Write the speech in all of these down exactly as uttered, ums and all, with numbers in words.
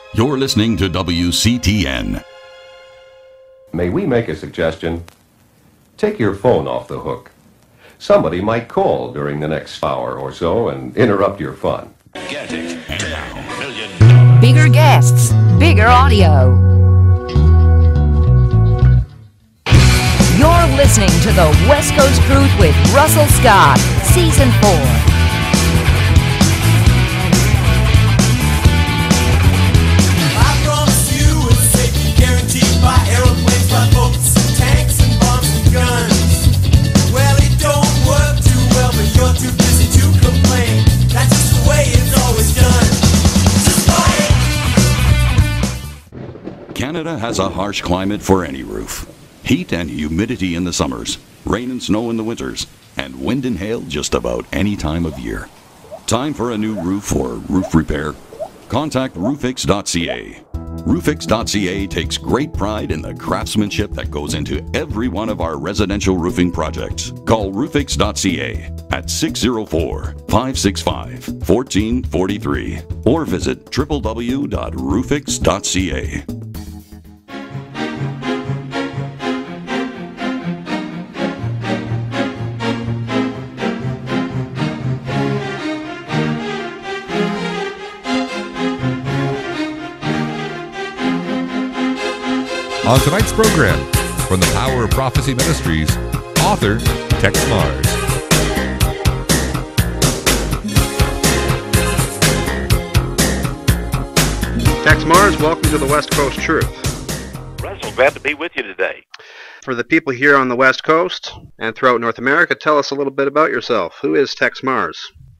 You're listening to W C T N. May we make a suggestion? Take your phone off the hook. Somebody might call during the next hour or so and interrupt your fun. Getting down. Million dollars. Bigger guests, bigger audio. You're listening to the West Coast Truth with Russell Scott, Season four. Canada has a harsh climate for any roof. Heat and humidity in the summers, rain and snow in the winters, and wind and hail just about any time of year. Time for a new roof or roof repair? Contact roofix dot c a. roofix dot c a takes great pride in the craftsmanship that goes into every one of our residential roofing projects. Call roofix dot c a at six oh four, five six five, one four four three or visit w w w dot roofix dot c a. On tonight's program, from the Power of Prophecy Ministries, author Tex Mars. Tex Mars, welcome to the West Coast Truth. Russell, glad to be with you today. For the people here on the West Coast and throughout North America, tell us a little bit about yourself. Who is Tex Mars?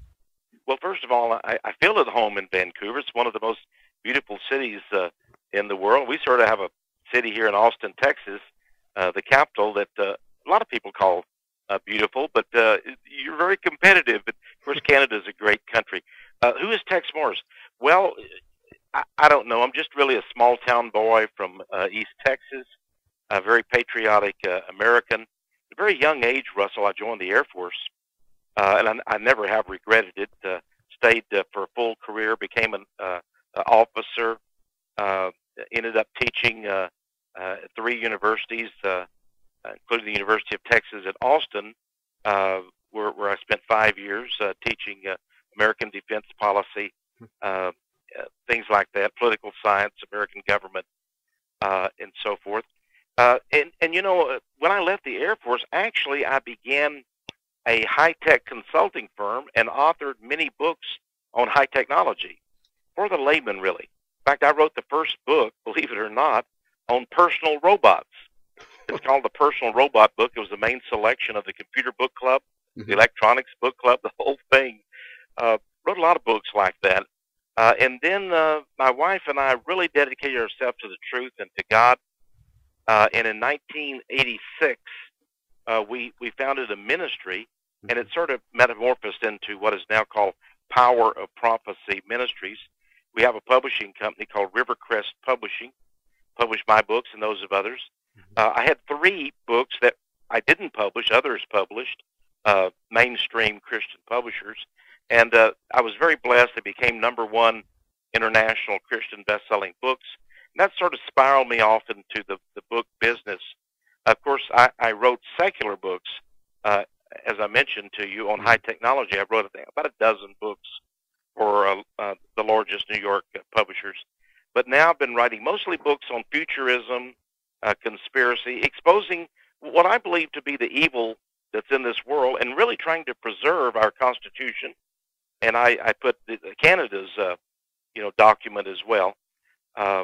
Well, first of all, I, I feel at home in Vancouver. It's one of the most beautiful cities uh, in the world. We sort of have a city here in Austin, Texas, uh, the capital that uh, a lot of people call uh, beautiful, but uh, you're very competitive. But of course, Canada is a great country. Uh, who is Tex Mars? Well, I, I don't know. I'm just really a small town boy from uh, East Texas, a very patriotic uh, American. At a very young age, Russell, I joined the Air Force, uh, and I, I never have regretted it. Uh, stayed uh, for a full career, became an uh, uh, officer, uh, ended up teaching uh, Uh, at three universities, uh, including the University of Texas at Austin, uh, where, where I spent five years uh, teaching uh, American defense policy, uh, uh, things like that, political science, American government, uh, and so forth. Uh, and, and, you know, when I left the Air Force, actually I began a high-tech consulting firm and authored many books on high technology for the layman, really. In fact, I wrote the first book, believe it or not, on personal robots. It's called the Personal Robot Book. It was the main selection of the Computer Book Club, mm-hmm. the Electronics Book Club, the whole thing. Uh, wrote a lot of books like that. Uh, and then uh, my wife and I really dedicated ourselves to the truth and to God. Uh, and in nineteen eighty-six, uh, we, we founded a ministry, mm-hmm. and it sort of metamorphosed into what is now called Power of Prophecy Ministries. We have a publishing company called Rivercrest Publishing, published my books and those of others. Uh, I had three books that I didn't publish, others published, uh, mainstream Christian publishers. And uh, I was very blessed. They became number one international Christian best-selling books. And that sort of spiraled me off into the, the book business. Of course, I, I wrote secular books, uh, as I mentioned to you, on high technology. I wrote I think, about a dozen books for uh, uh, the largest New York uh, publishers. But now I've been writing mostly books on futurism, uh, conspiracy, exposing what I believe to be the evil that's in this world, and really trying to preserve our Constitution. And I, I put the, Canada's, uh, you know, document as well, um,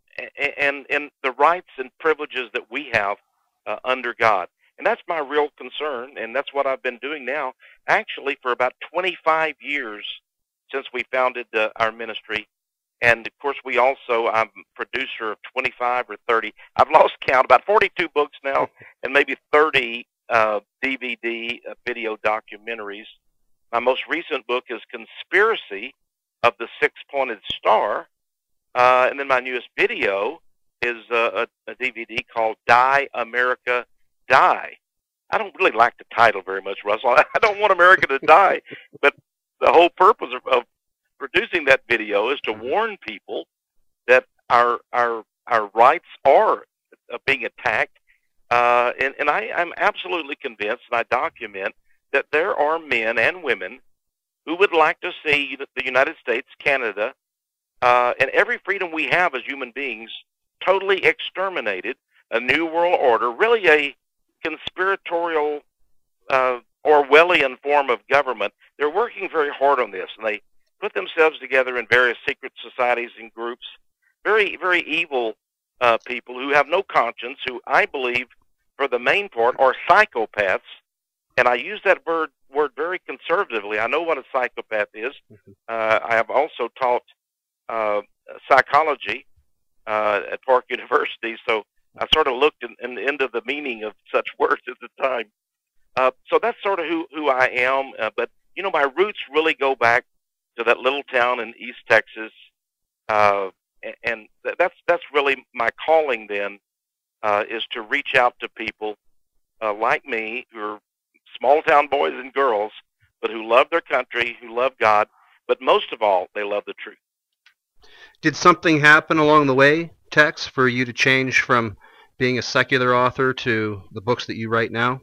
and and the rights and privileges that we have uh, under God. And that's my real concern, and that's what I've been doing now, actually, for about twenty-five years since we founded uh, our ministry. And, of course, we also, I'm producer of twenty-five or thirty, I've lost count, about forty-two books now, and maybe thirty uh, D V D uh, video documentaries. My most recent book is Conspiracy of the Six-Pointed Star, uh, and then my newest video is uh, a, a D V D called Die, America, Die. I don't really like the title very much, Russell. I don't want America to die, but the whole purpose of, of producing that video is to warn people that our our our rights are uh, being attacked, uh, and and I, I'm absolutely convinced, and I document that there are men and women who would like to see the United States, Canada, uh, and every freedom we have as human beings totally exterminated. A new world order, really a conspiratorial, uh, Orwellian form of government. They're working very hard on this, and they put themselves together in various secret societies and groups. Very, very evil uh, people who have no conscience, who I believe, for the main part, are psychopaths. And I use that word word very conservatively. I know what a psychopath is. Uh, I have also taught uh, psychology uh, at Park University, so I sort of looked in, in, into the meaning of such words at the time. Uh, so that's sort of who, who I am. Uh, but, you know, my roots really go back to that little town in East Texas. Uh, and th- that's that's really my calling then, uh, is to reach out to people uh, like me who are small town boys and girls, but who love their country, who love God, but most of all, they love the truth. Did something happen along the way, Tex, for you to change from being a secular author to the books that you write now?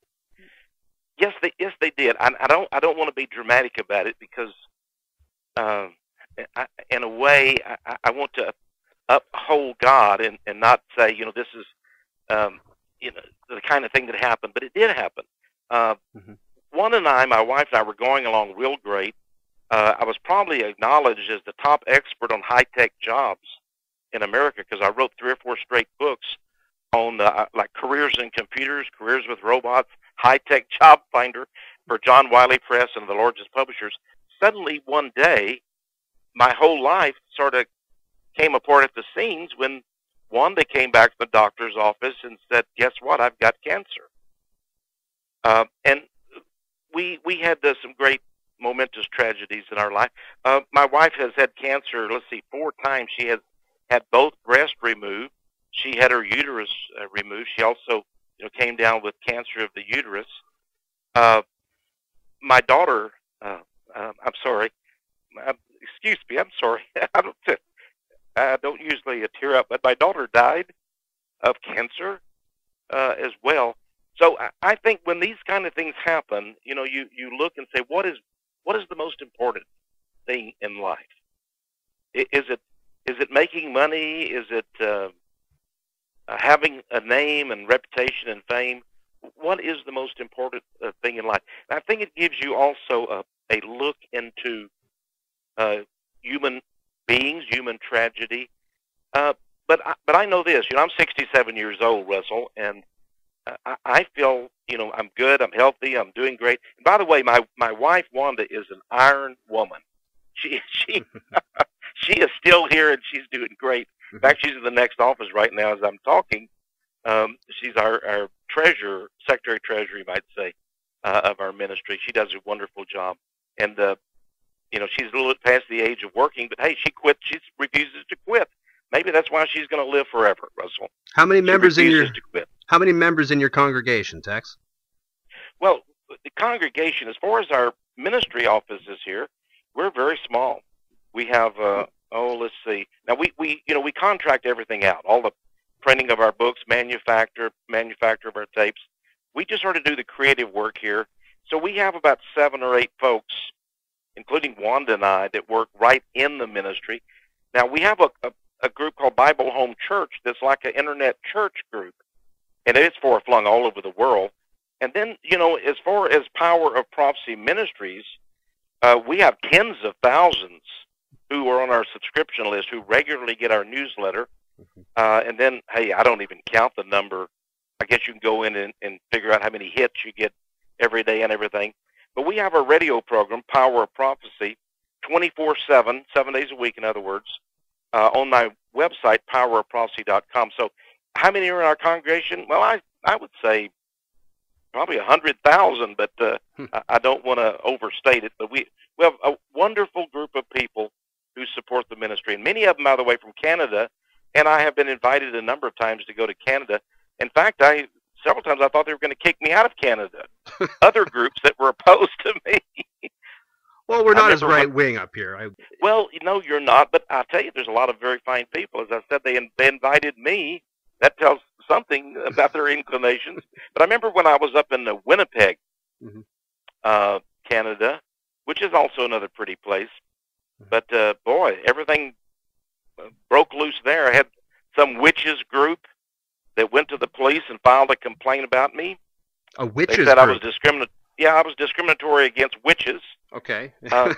Yes, they yes they did. I, I don't I don't want to be dramatic about it because, uh, I, in a way, I, I want to uphold God and, and not say, you know, this is um, you know the kind of thing that happened, but it did happen. Uh, mm-hmm. One and I, my wife and I, were going along real great. Uh, I was probably acknowledged as the top expert on high-tech jobs in America because I wrote three or four straight books on uh, like careers in computers, careers with robots, high-tech job finder for John Wiley Press and the largest publishers. Suddenly, one day, my whole life sort of came apart at the seams when, one, they came back to the doctor's office and said, guess what, I've got cancer. Uh, and we we had uh, some great momentous tragedies in our life. Uh, my wife has had cancer, let's see, four times. She has had both breasts removed. She had her uterus uh, removed. She also, you know, came down with cancer of the uterus. Uh, my daughter, uh, uh, I'm sorry, uh, excuse me, I'm sorry. I don't, I don't usually uh, tear up, but my daughter died of cancer uh, as well. So I, I think when these kind of things happen, you know, you, you look and say, what is what is the most important thing in life? I, is it is it making money? Is it uh, uh, having a name and reputation and fame? What is the most important uh, thing in life? And I think it gives you also a, a look into uh, human beings, human tragedy. Uh, but I, but I know this. You know, I'm sixty-seven years old, Russell, and I, I feel, you know, I'm good, I'm healthy, I'm doing great. And by the way, my, my wife, Wanda, is an iron woman. She she she is still here, and she's doing great. In fact, she's in the next office right now as I'm talking. Um, she's our, our treasurer, secretary treasurer, you might say, uh, of our ministry. She does a wonderful job. And, uh, you know, she's a little bit past the age of working, but, hey, she quit. She refuses to quit. Maybe that's why she's going to live forever, Russell. How many members in your to quit. How many members in your congregation, Tex? Well, the congregation, as far as our ministry offices here, we're very small. We have, uh, oh, let's see. Now we, we, you know, we contract everything out. All the printing of our books, manufacture, manufacture of our tapes. We just sort of do the creative work here. So we have about seven or eight folks, including Wanda and I, that work right in the ministry. Now we have a, a a group called Bible Home Church that's like an internet church group, and it's far-flung all over the world. And then, you know, as far as Power of Prophecy Ministries, uh, we have tens of thousands who are on our subscription list who regularly get our newsletter. Uh, and then, hey, I don't even count the number. I guess you can go in and, and figure out how many hits you get every day and everything. But we have a radio program, Power of Prophecy, twenty-four seven, seven days a week, in other words, Uh, on my website, power of prophecy dot com. So how many are in our congregation? Well, I, I would say probably one hundred thousand, but uh, I, I don't want to overstate it. But we, we have a wonderful group of people who support the ministry, and many of them, by the way, from Canada, and I have been invited a number of times to go to Canada. In fact, I several times I thought they were going to kick me out of Canada. Other groups that were opposed to me. Well, we're I not as remember when- right wing up here. I, Well, you know, you're not, but I'll tell you, there's a lot of very fine people. As I said, they, they invited me. That tells something about their inclinations. But I remember when I was up in uh, Winnipeg, Mhm. uh, Canada, which is also another pretty place. But, uh, boy, everything uh, broke loose there. I had some witches group that went to the police and filed a complaint about me. a They witches said I was group. discriminat. Yeah, I was discriminatory against witches. Okay. Uh,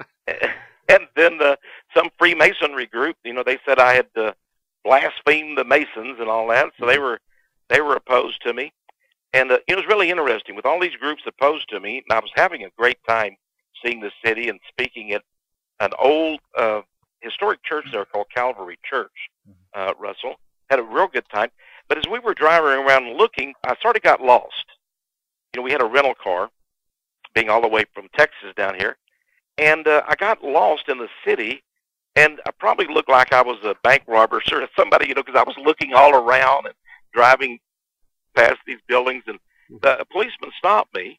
and then uh, some Freemasonry group, you know, they said I had uh, blasphemed the Masons and all that, so they were they were opposed to me. And uh, it was really interesting with all these groups opposed to me. And I was having a great time seeing the city and speaking at an old uh, historic church there called Calvary Church. Uh, Russell had a real good time. But as we were driving around looking, I sort of got lost. You know, we had a rental car, being all the way from Texas down here, and uh, I got lost in the city, and I probably looked like I was a bank robber or somebody, you know, because I was looking all around and driving past these buildings, and the a policeman stopped me,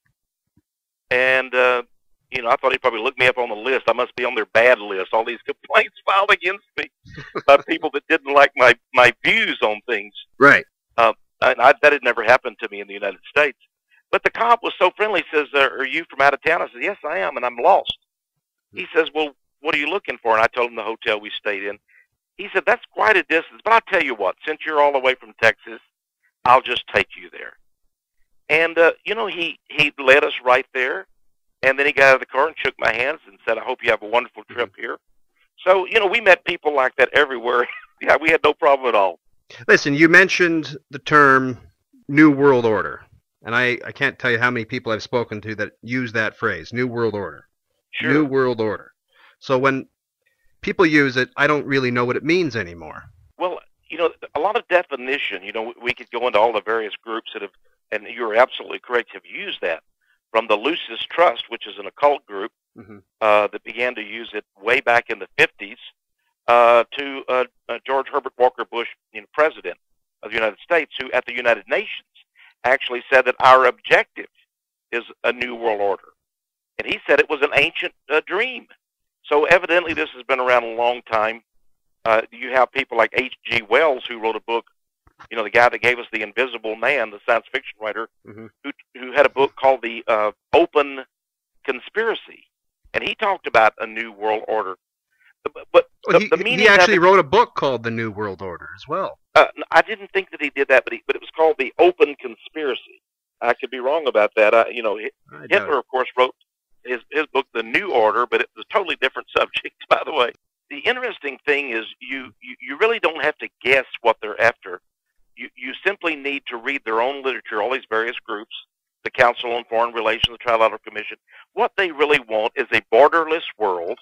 and, uh, you know, I thought he'd probably look me up on the list. I must be on their bad list, all these complaints filed against me by people that didn't like my, my views on things. Right. Uh, and I, that had never happened to me in the United States. But the cop was so friendly, says, uh, are you from out of town? I said, yes, I am, and I'm lost. He says, well, what are you looking for? And I told him the hotel we stayed in. He said, that's quite a distance, but I'll tell you what, since you're all the way from Texas, I'll just take you there. And, uh, you know, he, he led us right there, and then he got out of the car and shook my hands and said, I hope you have a wonderful trip here. So, you know, we met people like that everywhere. Yeah, we had no problem at all. Listen, you mentioned the term New World Order. And I, I can't tell you how many people I've spoken to that use that phrase, New World Order. Sure. New World Order. So when people use it, I don't really know what it means anymore. Well, you know, a lot of definition, you know, we could go into all the various groups that have, and you're absolutely correct, have used that. From the Lucis Trust, which is an occult group Mm-hmm. uh, that began to use it way back in the fifties, uh, to uh, uh, George Herbert Walker Bush, you know, President of the United States, who at the United Nations actually said that our objective is a new world order. And he said it was an ancient uh, dream. So evidently this has been around a long time. Uh, you have people like H G Wells, who wrote a book, you know, the guy that gave us The Invisible Man, the science fiction writer, Mhm. who, who had a book called The uh, Open Conspiracy. And he talked about a new world order. But, but Well, the, he, the he meaning actually of it, wrote a book called The New World Order as well. uh, I didn't think that he did that, but, he, but it was called The Open Conspiracy. I could be wrong about that. I, you know, I doubt Hitler, it. of course, wrote his, his book, The New Order, but it was a totally different subject, by the way. The interesting thing is you, you, you really don't have to guess what they're after. You, you simply need to read their own literature, all these various groups, the Council on Foreign Relations, the Trilateral Commission. What they really want is a borderless world,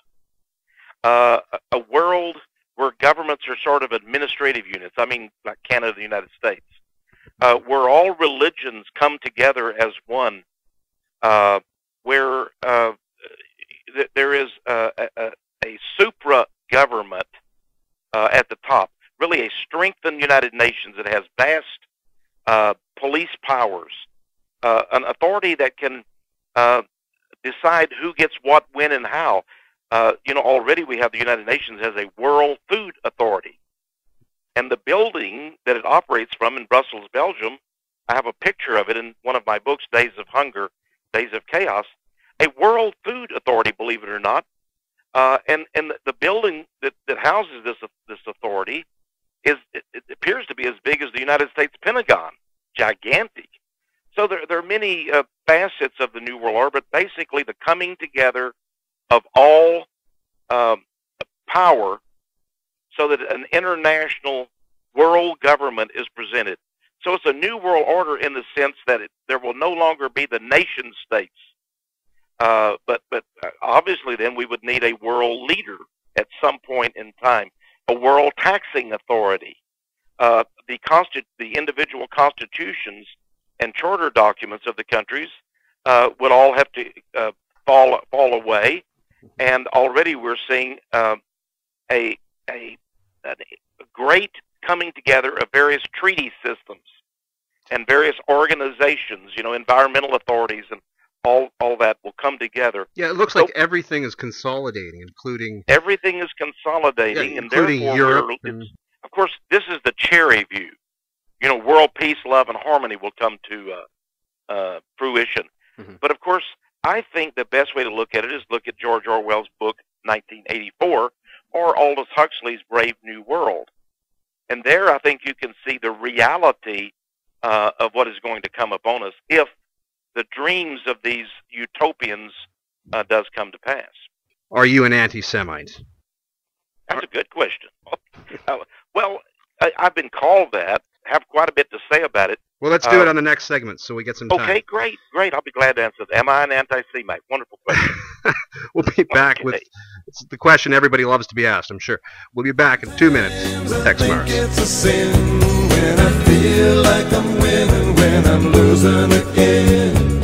uh, a world where governments are sort of administrative units. I mean, like Canada, the United States, uh, where all religions come together as one, uh, where uh, th- there is uh, a, a, a supra-government uh, at the top, really a strengthened United Nations that has vast uh, police powers, uh, an authority that can uh, decide who gets what, when, and how. Uh, you know, already we have the United Nations as a World Food Authority. And the building that it operates from in Brussels, Belgium, I have a picture of it in one of my books, Days of Hunger, Days of Chaos, a World Food Authority, believe it or not. Uh, and and the, the building that, that houses this this authority is it, it appears to be as big as the United States Pentagon, gigantic. So there, there are many uh, facets of the New World Order, but basically the coming together of all um, power so that an international world government is presented. So it's a new world order in the sense that it, there will no longer be the nation states. Uh, but but obviously then we would need a world leader at some point in time, a world taxing authority. Uh, the, consti- the individual constitutions and charter documents of the countries uh, would all have to uh, fall fall away. And already we're seeing uh, a, a, a great coming together of various treaty systems and various organizations, you know, environmental authorities and all all that will come together. Yeah, it looks So like everything is consolidating, including everything is consolidating, yeah, and including therefore, Europe. we're, And, it's, of course, this is the cherry view. You know, world peace, love, and harmony will come to uh, uh, fruition. Mhm. But of course, I think the best way to look at it is look at George Orwell's book, nineteen eighty-four, or Aldous Huxley's Brave New World. And there, I think you can see the reality uh, of what is going to come upon us if the dreams of these utopians uh, does come to pass. are you an anti-Semite? That's a good question. Uh, well, I, I've been called that. Have quite a bit to say about it. Well, let's do Uh, it on the next segment so we get some time. Okay, great, great. I'll be glad to answer that. Am I an anti-Semite? Wonderful question. We'll be back Okay. with it's the question everybody loves to be asked, I'm sure. We'll be back in two minutes with Tex Mars. It's a sin when I feel like I'm winning, when I'm losing again.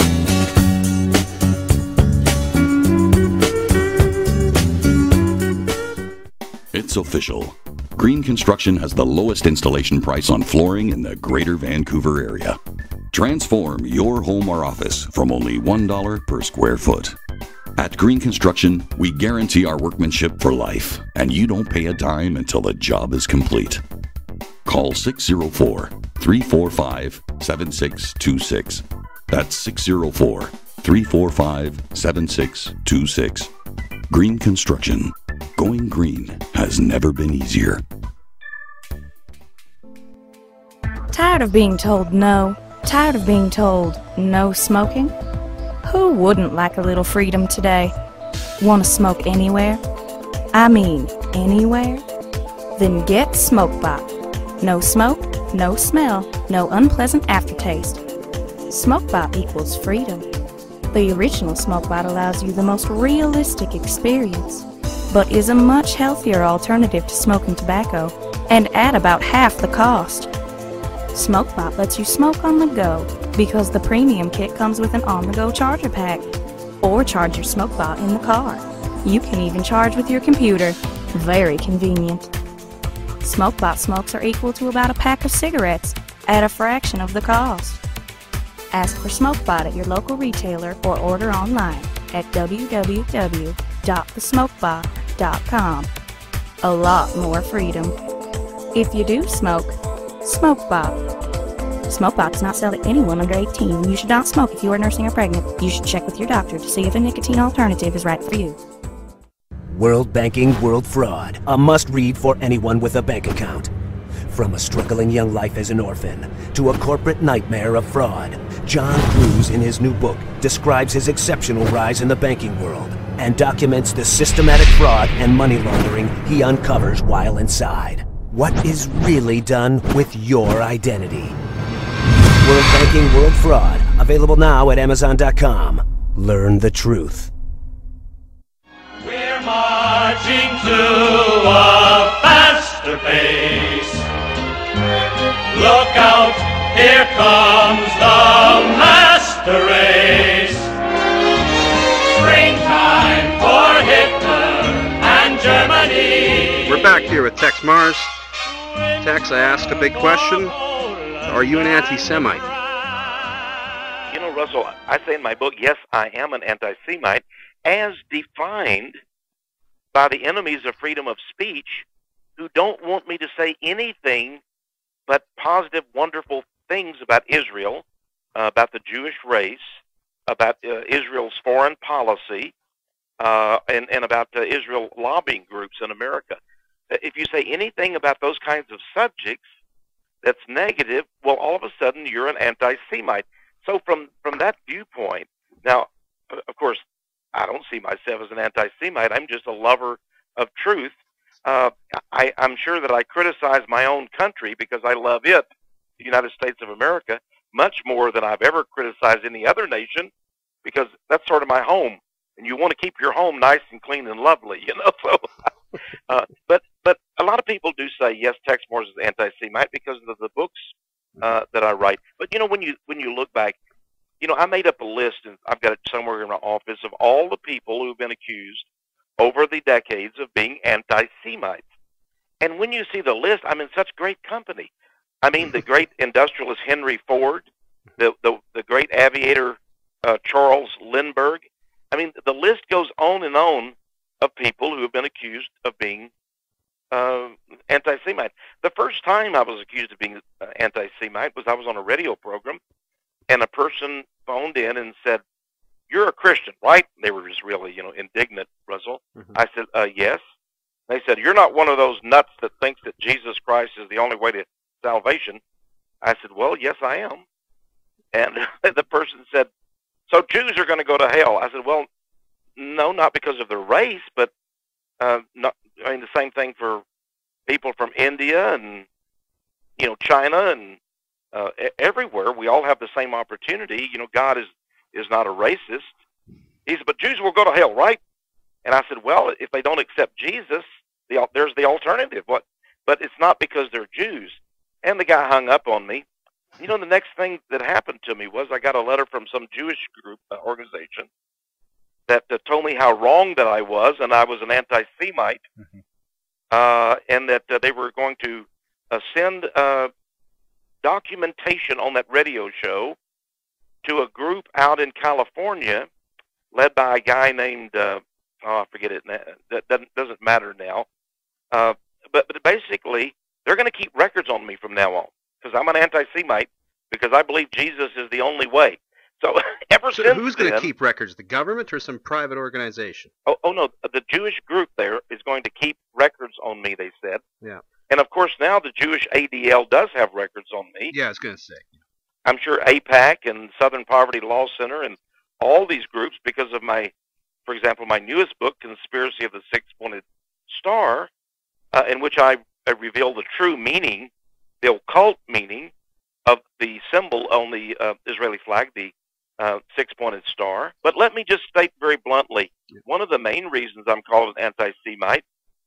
It's official. Green Construction has the lowest installation price on flooring in the greater Vancouver area. Transform your home or office from only one dollar per square foot. At Green Construction, we guarantee our workmanship for life, and you don't pay a dime until the job is complete. Call six oh four, three four five, seven six two six. That's six oh four, three four five, seven six two six. Green Construction. Going green has never been easier. Tired of being told no? Tired of being told no smoking? Who wouldn't like a little freedom today? Want to smoke anywhere? I mean, anywhere? Then get SmokeBot. No smoke, no smell, no unpleasant aftertaste. SmokeBot equals freedom. The original SmokeBot allows you the most realistic experience, but is a much healthier alternative to smoking tobacco, and at about half the cost. SmokeBot lets you smoke on the go, because the premium kit comes with an on-the-go charger pack, or charge your SmokeBot in the car. You can even charge with your computer. Very convenient. SmokeBot smokes are equal to about a pack of cigarettes, at a fraction of the cost. Ask for SmokeBot at your local retailer or order online at w w w dot the smokebot dot com. A lot more freedom. If you do smoke, SmokeBot. SmokeBot does not sell to anyone under eighteen. You should not smoke if you are nursing or pregnant. You should check with your doctor to see if a nicotine alternative is right for you. World Banking World Fraud, a must-read for anyone with a bank account. From a struggling young life as an orphan to a corporate nightmare of fraud, John Cruz in his new book describes his exceptional rise in the banking world and documents the systematic fraud and money laundering he uncovers while inside. What is really done with your identity? World Banking World Fraud, available now at amazon dot com. Learn the truth. We're marching to a faster pace. Look out, here comes the master race. Springtime for Hitler and Germany. We're back here with Tex Mars. Tex, I asked a big question. Are you an anti-Semite? You know, Russell, I say in my book, yes, I am an anti-Semite, as defined by the enemies of freedom of speech who don't want me to say anything but positive, wonderful things about Israel, uh, about the Jewish race, about uh, Israel's foreign policy, uh, and, and about uh, Israel lobbying groups in America. If you say anything about those kinds of subjects that's negative, well, all of a sudden you're an anti-Semite. So from, from that viewpoint, now, of course, I don't see myself as an anti-Semite. I'm just a lover of truth. Uh, I, I'm sure that I criticize my own country because I love it, the United States of America, much more than I've ever criticized any other nation, because that's sort of my home. And you want to keep your home nice and clean and lovely, you know. So, uh, but but a lot of people do say yes, Tex Mars is anti-Semite because of the books uh, that I write. But you know, when you when you look back, you know, I made up a list, and I've got it somewhere in my office, of all the people who've been accused over the decades of being anti-Semites. And when you see the list, I'm in such great company. I mean, the great industrialist Henry Ford, the the, the great aviator uh, Charles Lindbergh. I mean, the list goes on and on of people who have been accused of being uh, anti-Semite. The first time I was accused of being uh, anti-Semite was I was on a radio program, and a person phoned in and said, "You're a Christian, right?" They were just really, you know, indignant, Russell. Mm-hmm. I said, uh, yes. They said, "You're not one of those nuts that thinks that Jesus Christ is the only way to salvation." I said, "Well, yes, I am." And the person said, "So Jews are going to go to hell?" I said, "Well, no, not because of their race, but uh, not, I mean, the same thing for people from India and, you know, China and uh, everywhere. We all have the same opportunity. You know, God is, is not a racist." He said, "But Jews will go to hell, right?" And I said, "Well, if they don't accept Jesus, the, there's the alternative. What? But it's not because they're Jews." And the guy hung up on me. You know, the next thing that happened to me was I got a letter from some Jewish group uh, organization that uh, told me how wrong that I was, and I was an anti-Semite, mm-hmm. uh, and that uh, they were going to uh, send uh, documentation on that radio show to a group out in California led by a guy named, uh, oh, I forget it now. That doesn't, doesn't matter now. Uh, but, but basically, they're going to keep records on me from now on because I'm an anti-Semite because I believe Jesus is the only way. So ever so since who's going then, to keep records? The government or some private organization? Oh, oh no, the Jewish group there is going to keep records on me, they said. Yeah. And of course now the Jewish A D L does have records on me. Yeah, I was going to say. I'm sure AIPAC and Southern Poverty Law Center and all these groups, because of my, for example, my newest book, Conspiracy of the Six-Pointed Star, uh, in which I, I reveal the true meaning, the occult meaning of the symbol on the uh, Israeli flag, the uh, six-pointed star. But let me just state very bluntly, one of the main reasons I'm called an anti-Semite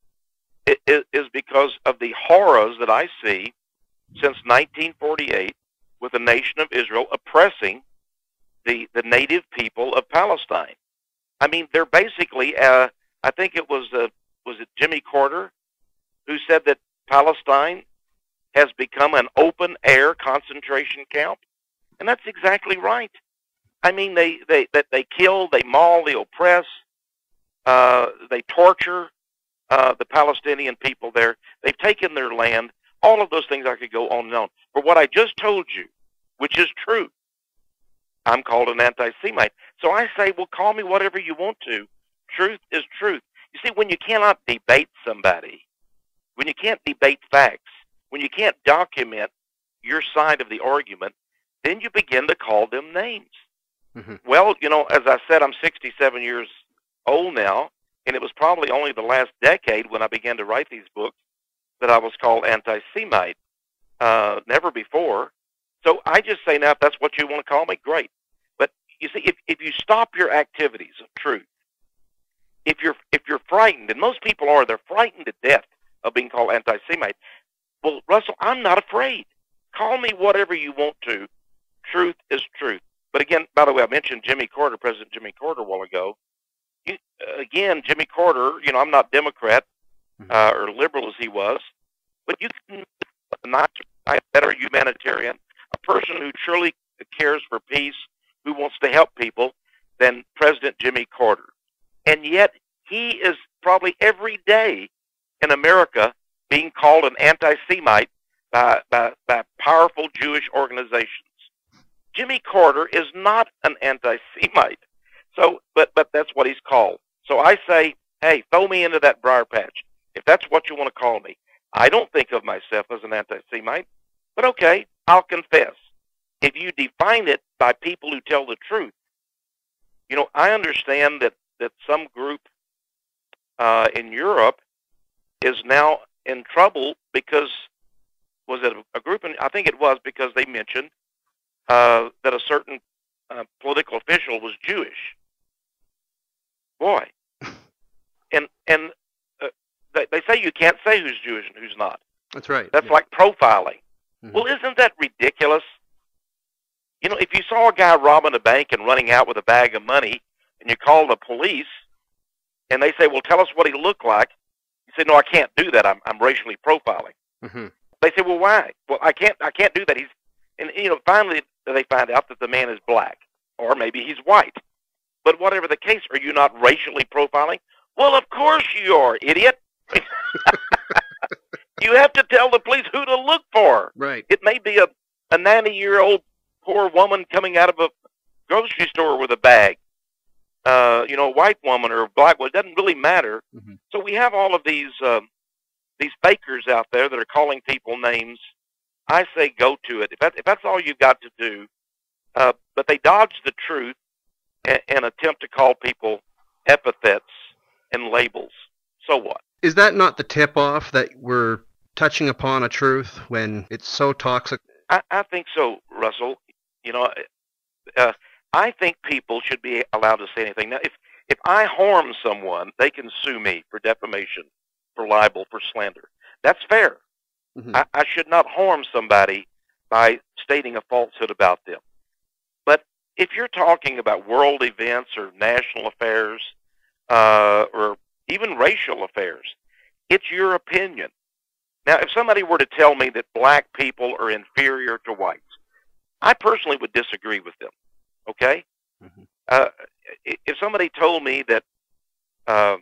is, is because of the horrors that I see since nineteen forty-eight with the nation of Israel oppressing the, the native people of Palestine. I mean, they're basically, uh, I think it was, uh, was it Jimmy Carter who said that Palestine has become an open-air concentration camp? And that's exactly right. I mean, they, they, they, they kill, they maul, they oppress, uh, they torture uh, the Palestinian people there. They've taken their land. All of those things, I could go on and on. For what I just told you, which is true, I'm called an anti-Semite. So I say, well, call me whatever you want to. Truth is truth. You see, when you cannot debate somebody, when you can't debate facts, when you can't document your side of the argument, then you begin to call them names. Mm-hmm. Well, you know, as I said, I'm sixty-seven years old now, and it was probably only the last decade when I began to write these books that I was called anti-Semite, uh, never before. So I just say now, if that's what you want to call me, great. But you see, if, if you stop your activities of truth, if you're if you're frightened, and most people are, they're frightened to death of being called anti-Semite. Well, Russell, I'm not afraid. Call me whatever you want to. Truth is truth. But again, by the way, I mentioned Jimmy Carter, President Jimmy Carter, a while ago. You, uh, again, Jimmy Carter, you know, I'm not Democrat uh, or liberal as he was, but you can not a better humanitarian, a person who truly cares for peace, who wants to help people, than President Jimmy Carter. And yet, he is probably every day in America being called an anti-Semite by, by, by powerful Jewish organizations. Jimmy Carter is not an anti-Semite. So, but, but that's what he's called. So I say, hey, throw me into that briar patch, if that's what you want to call me. I don't think of myself as an anti-Semite, but okay, I'll confess. If you define it by people who tell the truth, you know, I understand that, that some group uh, in Europe is now in trouble because, was it a group, in, I think it was because they mentioned uh, that a certain uh, political official was Jewish. Boy. And, and uh, they, they say you can't say who's Jewish and who's not. That's right. That's yeah. like profiling. Mm-hmm. Well, isn't that ridiculous? You know, if you saw a guy robbing a bank and running out with a bag of money, and you call the police, and they say, well, tell us what he looked like, you say, no, I can't do that. I'm, I'm racially profiling. Mm-hmm. They say, well, why? Well, I can't I can't do that. He's, and, you know, finally they find out that the man is black. or maybe he's white. But whatever the case, are you not racially profiling? Well, of course you are, idiot. You have to tell the police who to look for. Right. It may be a, a ninety-year-old poor woman coming out of a grocery store with a bag. Uh, you know, a white woman or a black woman. It doesn't really matter. Mm-hmm. So we have all of these um, these fakers out there that are calling people names. I say go to it. If, that, if that's all you've got to do, uh, but they dodge the truth and, and attempt to call people epithets and labels. So what? Is that not the tip-off that we're touching upon a truth when it's so toxic? I, I think so, Russell. You know, uh, I think people should be allowed to say anything. Now, if, if I harm someone, they can sue me for defamation, for libel, for slander. That's fair. Mm-hmm. I, I should not harm somebody by stating a falsehood about them. But if you're talking about world events or national affairs uh, or even racial affairs, it's your opinion. Now, if somebody were to tell me that black people are inferior to whites, I personally would disagree with them. Okay? Mm-hmm. Uh, if somebody told me that, uh,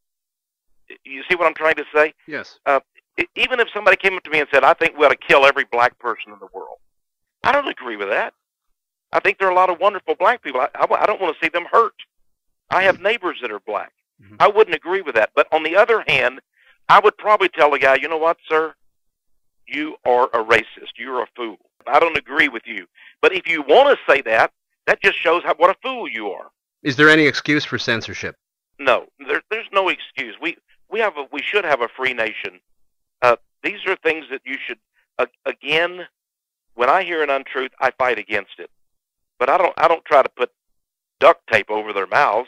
you see what I'm trying to say? Yes. Uh, even if somebody came up to me and said, I think we ought to kill every black person in the world, I don't agree with that. I think there are a lot of wonderful black people. I, I, I don't want to see them hurt. I have neighbors that are black. Mm-hmm. I wouldn't agree with that. But on the other hand, I would probably tell the guy, you know what, sir? You are a racist. You're a fool. I don't agree with you. But if you want to say that, that just shows how, what a fool you are. Is there any excuse for censorship? No, there, there's no excuse. We we have a, we should have a free nation. Uh, these are things that you should. Uh, again, when I hear an untruth, I fight against it. But I don't I don't try to put duct tape over their mouths.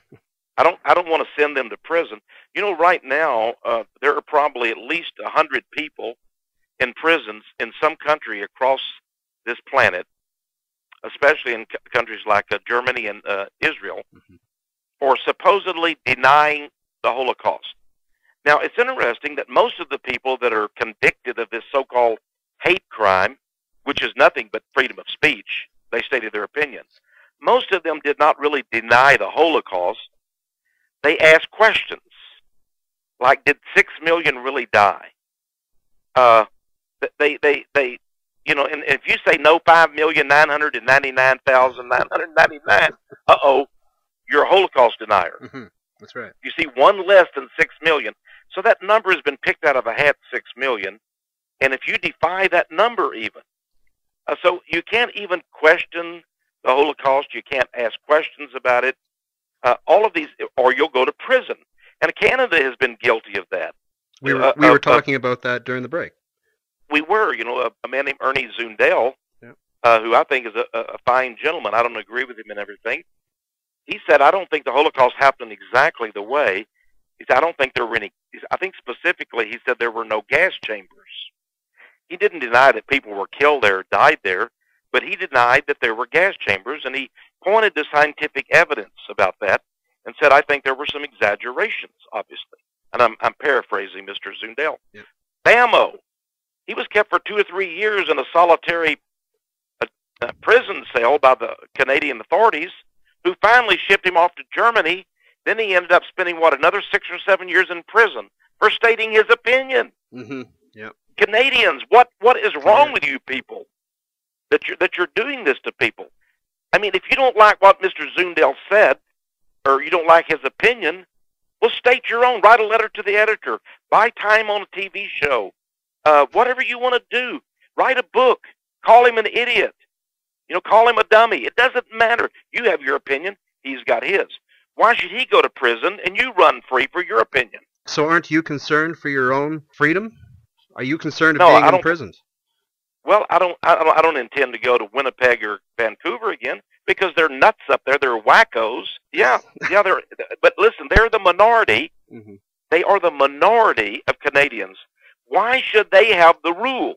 I don't I don't want to send them to prison. You know, right now uh, there are probably at least a hundred people in prisons in some country across this planet, especially in c- countries like uh, Germany and uh, Israel, mm-hmm. for supposedly denying the Holocaust. Now, it's interesting that most of the people that are convicted of this so-called hate crime, which is nothing but freedom of speech, they stated their opinions, most of them did not really deny the Holocaust. They asked questions, like, did six million really die? Uh, they, they, they, you know, and if you say no, five million nine hundred ninety-nine thousand nine hundred ninety-nine, uh-oh, you're a Holocaust denier. Mm-hmm. That's right. You see, one less than six million. So that number has been picked out of a hat, six million. And if you defy that number even, uh, so you can't even question the Holocaust. You can't ask questions about it. Uh, all of these, or you'll go to prison. And Canada has been guilty of that. We were, uh, we were uh, talking uh, about that during the break. We were, you know, a, a man named Ernie Zundel, yeah. uh, who I think is a, a fine gentleman. I don't agree with him and everything. He said, I don't think the Holocaust happened exactly the way. He said, I don't think there were any, I think specifically he said there were no gas chambers. He didn't deny that people were killed there, died there, but he denied that there were gas chambers, and he pointed to scientific evidence about that and said, I think there were some exaggerations, obviously. And I'm, I'm paraphrasing Mister Zundel. Yeah. Bamo, he was kept for two or three years in a solitary uh, uh, prison cell by the Canadian authorities, who finally shipped him off to Germany. Then he ended up spending, what, another six or seven years in prison for stating his opinion. Mm-hmm. Yep. Canadians, what, what is wrong with you people that you're, that you're doing this to people? I mean, if you don't like what Mister Zundel said, or you don't like his opinion, well, state your own. Write a letter to the editor. Buy time on a T V show. Uh, whatever you want to do. Write a book. Call him an idiot. You know, call him a dummy. It doesn't matter. You have your opinion. He's got his. Why should he go to prison and you run free for your opinion? So aren't you concerned for your own freedom? Are you concerned of no, being I don't, imprisoned? Well, I don't, I don't. I don't intend to go to Winnipeg or Vancouver again because they're nuts up there. They're wackos. Yeah, yeah. They're. But listen, they're the minority. Mm-hmm. They are the minority of Canadians. Why should they have the rule?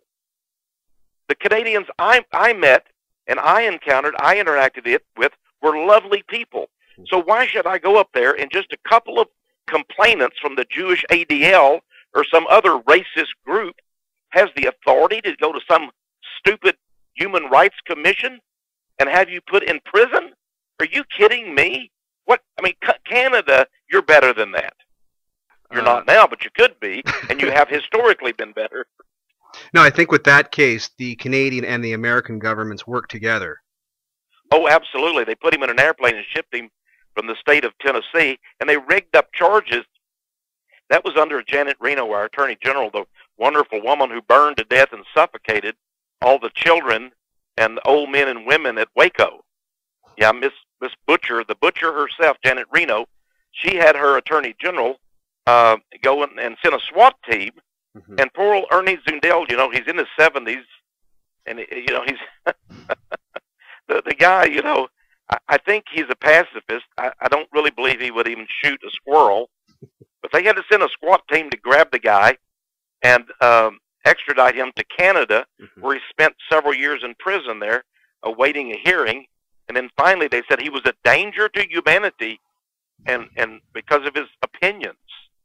The Canadians I I met and I encountered, I interacted it with, were lovely people. So why should I go up there and just a couple of complainants from the Jewish A D L or some other racist group has the authority to go to some stupid human rights commission and have you put in prison? Are you kidding me? What? I mean, C- Canada, you're better than that. You're uh, not now, but you could be, and you have historically been better. No, I think with that case, the Canadian and the American governments work together. Oh, absolutely. They put him in an airplane and shipped him from the state of Tennessee, and they rigged up charges. That was under Janet Reno, our Attorney General, the wonderful woman who burned to death and suffocated all the children and the old men and women at Waco. Yeah, Miss Miss Butcher, the butcher herself, Janet Reno, she had her Attorney General uh, go in and send a SWAT team. Mm-hmm. And poor old Ernie Zundel, you know, he's in his seventies, and you know he's the the guy. You know, I, I think he's a pacifist. I, I don't really believe he would even shoot a squirrel. But they had to send a SWAT team to grab the guy and um, extradite him to Canada, mm-hmm. where he spent several years in prison there, awaiting a hearing. And then finally, they said he was a danger to humanity, and and because of his opinions.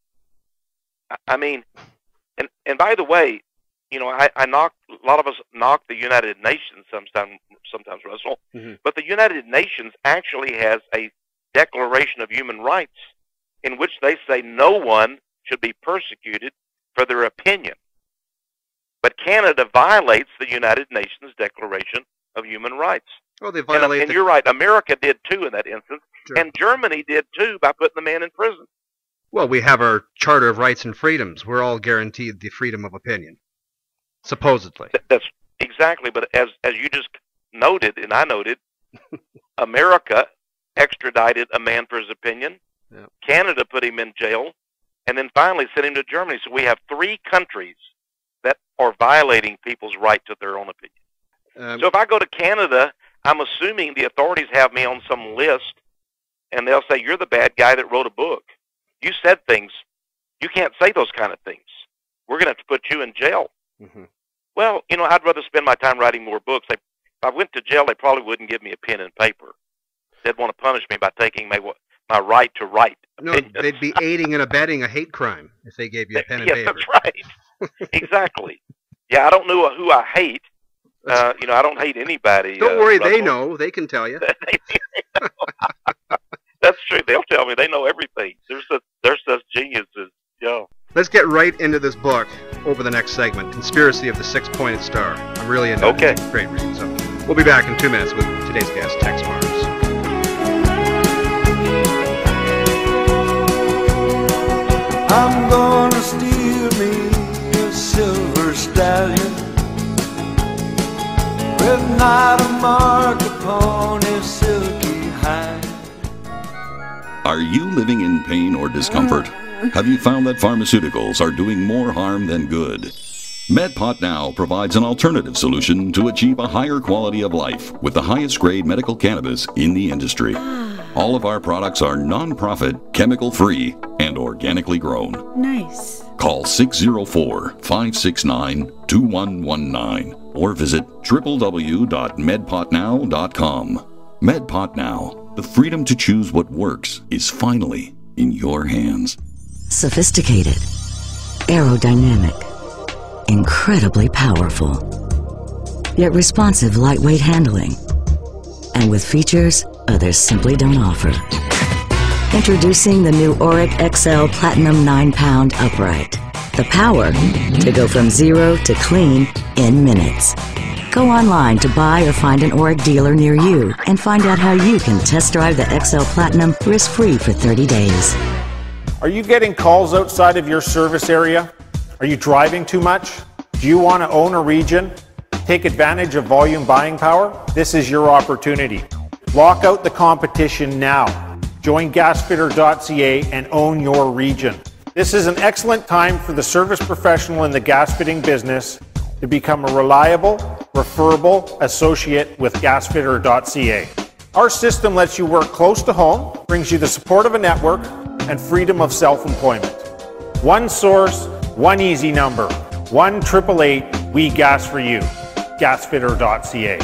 I, I mean. And and by the way, you know, I, I knock a lot of us knock the United Nations sometimes, sometimes Russell, mm-hmm. but the United Nations actually has a Declaration of Human Rights in which they say no one should be persecuted for their opinion. But Canada violates the United Nations Declaration of Human Rights. Oh, they violate. And, and the... you're right, America did too in that instance, sure. And Germany did too by putting the man in prison. Well, we have our Charter of Rights and Freedoms. We're all guaranteed the freedom of opinion, supposedly. That's exactly, but as as you just noted, and I noted, America extradited a man for his opinion. Yep. Canada put him in jail, and then finally sent him to Germany. So we have three countries that are violating people's right to their own opinion. Um, so if I go to Canada, I'm assuming the authorities have me on some list, and they'll say, you're the bad guy that wrote a book. You said things. You can't say those kind of things. We're going to have to put you in jail. Mm-hmm. Well, you know, I'd rather spend my time writing more books. They, if I went to jail, they probably wouldn't give me a pen and paper. They'd want to punish me by taking my my right to write. No, opinions. They'd be aiding and abetting a hate crime if they gave you a pen and yes, paper. Yes, that's right. Exactly. Yeah, I don't know who I hate. Uh, you know, I don't hate anybody. Don't uh, worry, Russell. They know. They can tell you. That's true. They'll tell me. They know everything. They're such, they're such geniuses. Yeah. Let's get right into this book over the next segment, Conspiracy of the Six-Pointed Star. I'm really into okay. it. Great read. So we'll be back in two minutes with today's guest, Tex Mars. I'm gonna steal me a silver stallion with not a mark upon his silky hide. Are you living in pain or discomfort? Have you found that pharmaceuticals are doing more harm than good? MedPot Now provides an alternative solution to achieve a higher quality of life with the highest grade medical cannabis in the industry. All of our products are non-profit, chemical-free, and organically grown. Nice. Call six oh four, five six nine, two one one nine or visit w w w dot medpot now dot com. MedPot Now, the freedom to choose what works is finally in your hands. Sophisticated, aerodynamic, incredibly powerful, yet responsive lightweight handling, and with features others simply don't offer. Introducing the new Auric X L Platinum nine pound Upright. The power to go from zero to clean in minutes. Go online to buy or find an Auric dealer near you and find out how you can test drive the X L Platinum risk-free for thirty days. Are you getting calls outside of your service area? Are you driving too much? Do you want to own a region? Take advantage of volume buying power? This is your opportunity. Lock out the competition now. Join gasfitter dot c a and own your region. This is an excellent time for the service professional in the gas fitting business to become a reliable, referable associate with gasfitter dot c a. Our system lets you work close to home, brings you the support of a network, and freedom of self-employment. One source, one easy number, one eight eight eight, we gas for you. gasfitter dot c a.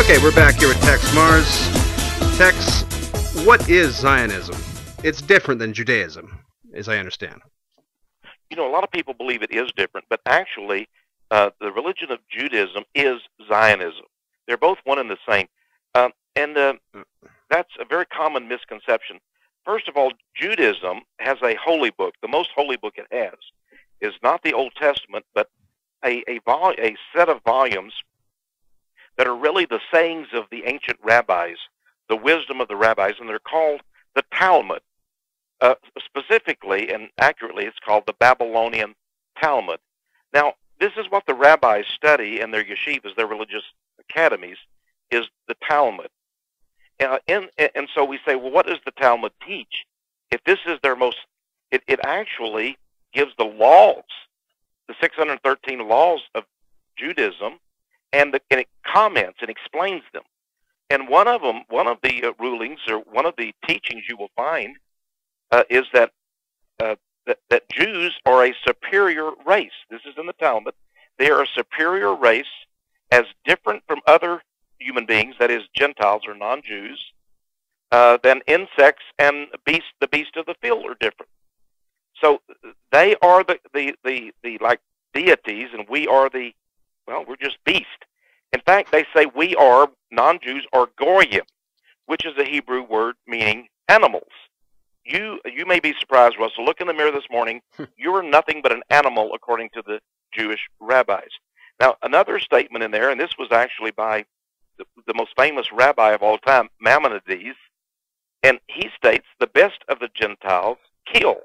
Okay, we're back here with Tex Mars. Tex, what is Zionism? It's different than Judaism, as I understand. You know, a lot of people believe it is different, but actually, uh, the religion of Judaism is Zionism. They're both one and the same. Um, and uh, that's a very common misconception. First of all, Judaism has a holy book. The most holy book it has is not the Old Testament, but a, a, vol a set of volumes that are really the sayings of the ancient rabbis, the wisdom of the rabbis, and they're called the Talmud. Uh, specifically and accurately, it's called the Babylonian Talmud. Now, this is what the rabbis study in their yeshivas, their religious academies, is the Talmud. Uh, and, and so we say, well, what does the Talmud teach? If this is their most, it, it actually gives the laws, the six hundred thirteen laws of Judaism, and, the, and it comments and explains them. And one of them, one of the uh, rulings, or one of the teachings you will find, uh, is that, uh, that that Jews are a superior race. This is in the Talmud. They are a superior race, as different from other human beings, that is, Gentiles or non-Jews, uh, than insects and beasts. The beasts of the field are different. So they are the the the, the like deities, and we are the well, we're just beasts. In fact, they say we are, non-Jews are goyim, which is a Hebrew word meaning animals. You you may be surprised, Russell. Look in the mirror this morning. You are nothing but an animal, according to the Jewish rabbis. Now, another statement in there, and this was actually by the, the most famous rabbi of all time, Maimonides, and he states, the best of the Gentiles kill.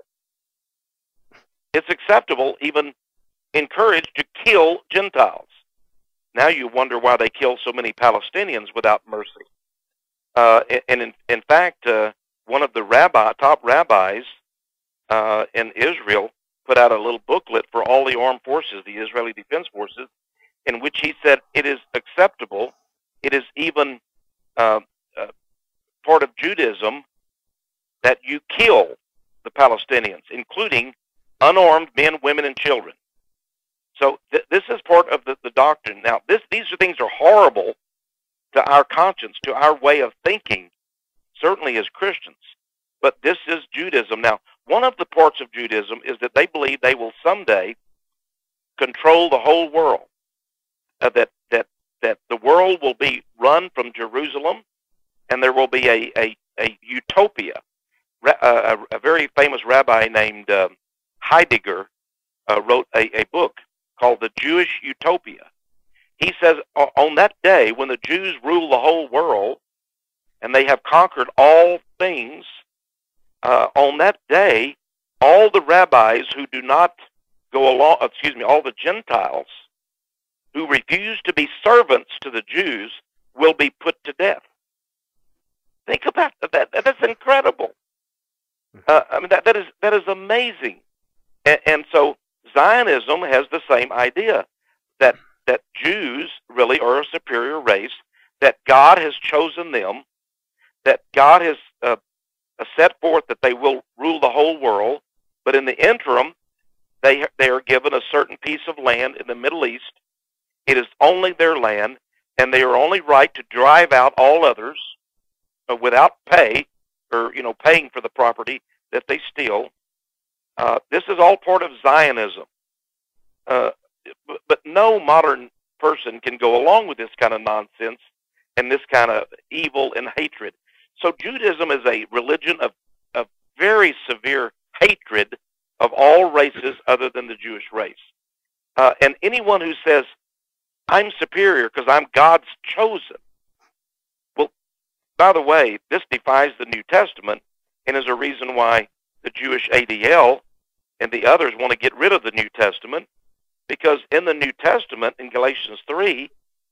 It's acceptable, even encouraged, to kill Gentiles. Now you wonder why they kill so many Palestinians without mercy. Uh, and in, in fact, uh, one of the rabbi, top rabbis uh, in Israel put out a little booklet for all the armed forces, the Israeli Defense Forces, in which he said it is acceptable, it is even uh, uh, part of Judaism that you kill the Palestinians, including unarmed men, women, and children. So th this is part of the, the doctrine. Now, this, these are things are horrible to our conscience, to our way of thinking, certainly as Christians. But this is Judaism. Now, one of the parts of Judaism is that they believe they will someday control the whole world. Uh, that that that the world will be run from Jerusalem, and there will be a a, a utopia. Ra a, a very famous rabbi named uh, Heidegger uh, wrote a, a book called The Jewish Utopia. He says on that day when the Jews rule the whole world and they have conquered all things, uh, on that day, all the rabbis who do not go along, excuse me, all the Gentiles who refuse to be servants to the Jews will be put to death. Think about that. That's incredible. Uh, I mean, that, that is that is amazing. And, and so Zionism has the same idea, that that Jews really are a superior race, that God has chosen them, that God has uh, set forth that they will rule the whole world, but in the interim, they they are given a certain piece of land in the Middle East. It is only their land, and they are only right to drive out all others uh, without pay, or you know, paying for the property that they steal. Uh, this is all part of Zionism. Uh, but, but no modern person can go along with this kind of nonsense and this kind of evil and hatred. So Judaism is a religion of, of very severe hatred of all races other than the Jewish race. Uh, and anyone who says, I'm superior because I'm God's chosen. Well, by the way, this defies the New Testament and is a reason why the Jewish A D L and the others want to get rid of the New Testament, because in the New Testament, in Galatians three,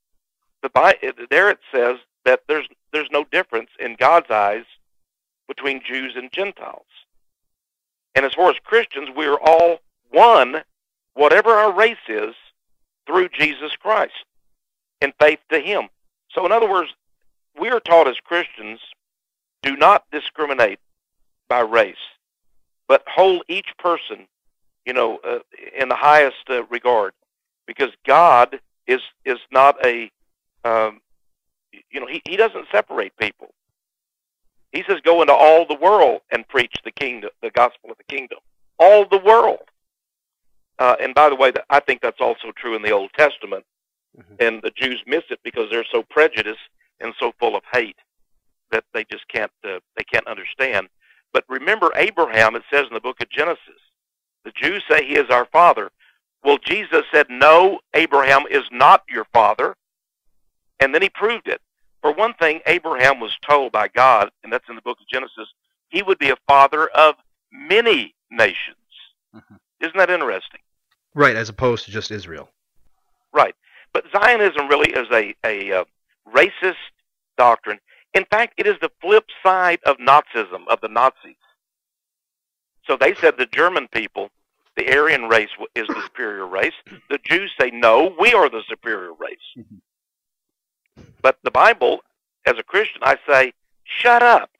the there it says that there's there's no difference in God's eyes between Jews and Gentiles. And as far as Christians, we are all one, whatever our race is, through Jesus Christ, in faith to Him. So in other words, we are taught as Christians, do not discriminate by race, but hold each person, you know, uh, in the highest uh, regard, because God is is not a um, you know, he, he doesn't separate people. He says, go into all the world and preach the kingdom, the gospel of the kingdom. All the world. Uh, and by the way, I think that's also true in the Old Testament. Mm-hmm. And the Jews miss it because they're so prejudiced and so full of hate that they just can't uh, they can't understand. But remember Abraham, it says in the book of Genesis, the Jews say he is our father. Well, Jesus said, no, Abraham is not your father. And then he proved it. For one thing, Abraham was told by God, and that's in the book of Genesis, he would be a father of many nations. Mm-hmm. Isn't that interesting? Right, as opposed to just Israel. Right. But Zionism really is a, a uh, racist doctrine. In fact, it is the flip side of Nazism, of the Nazis. So they said the German people, the Aryan race, is the superior race. The Jews say, no, we are the superior race. Mm-hmm. But the Bible, as a Christian, I say, shut up.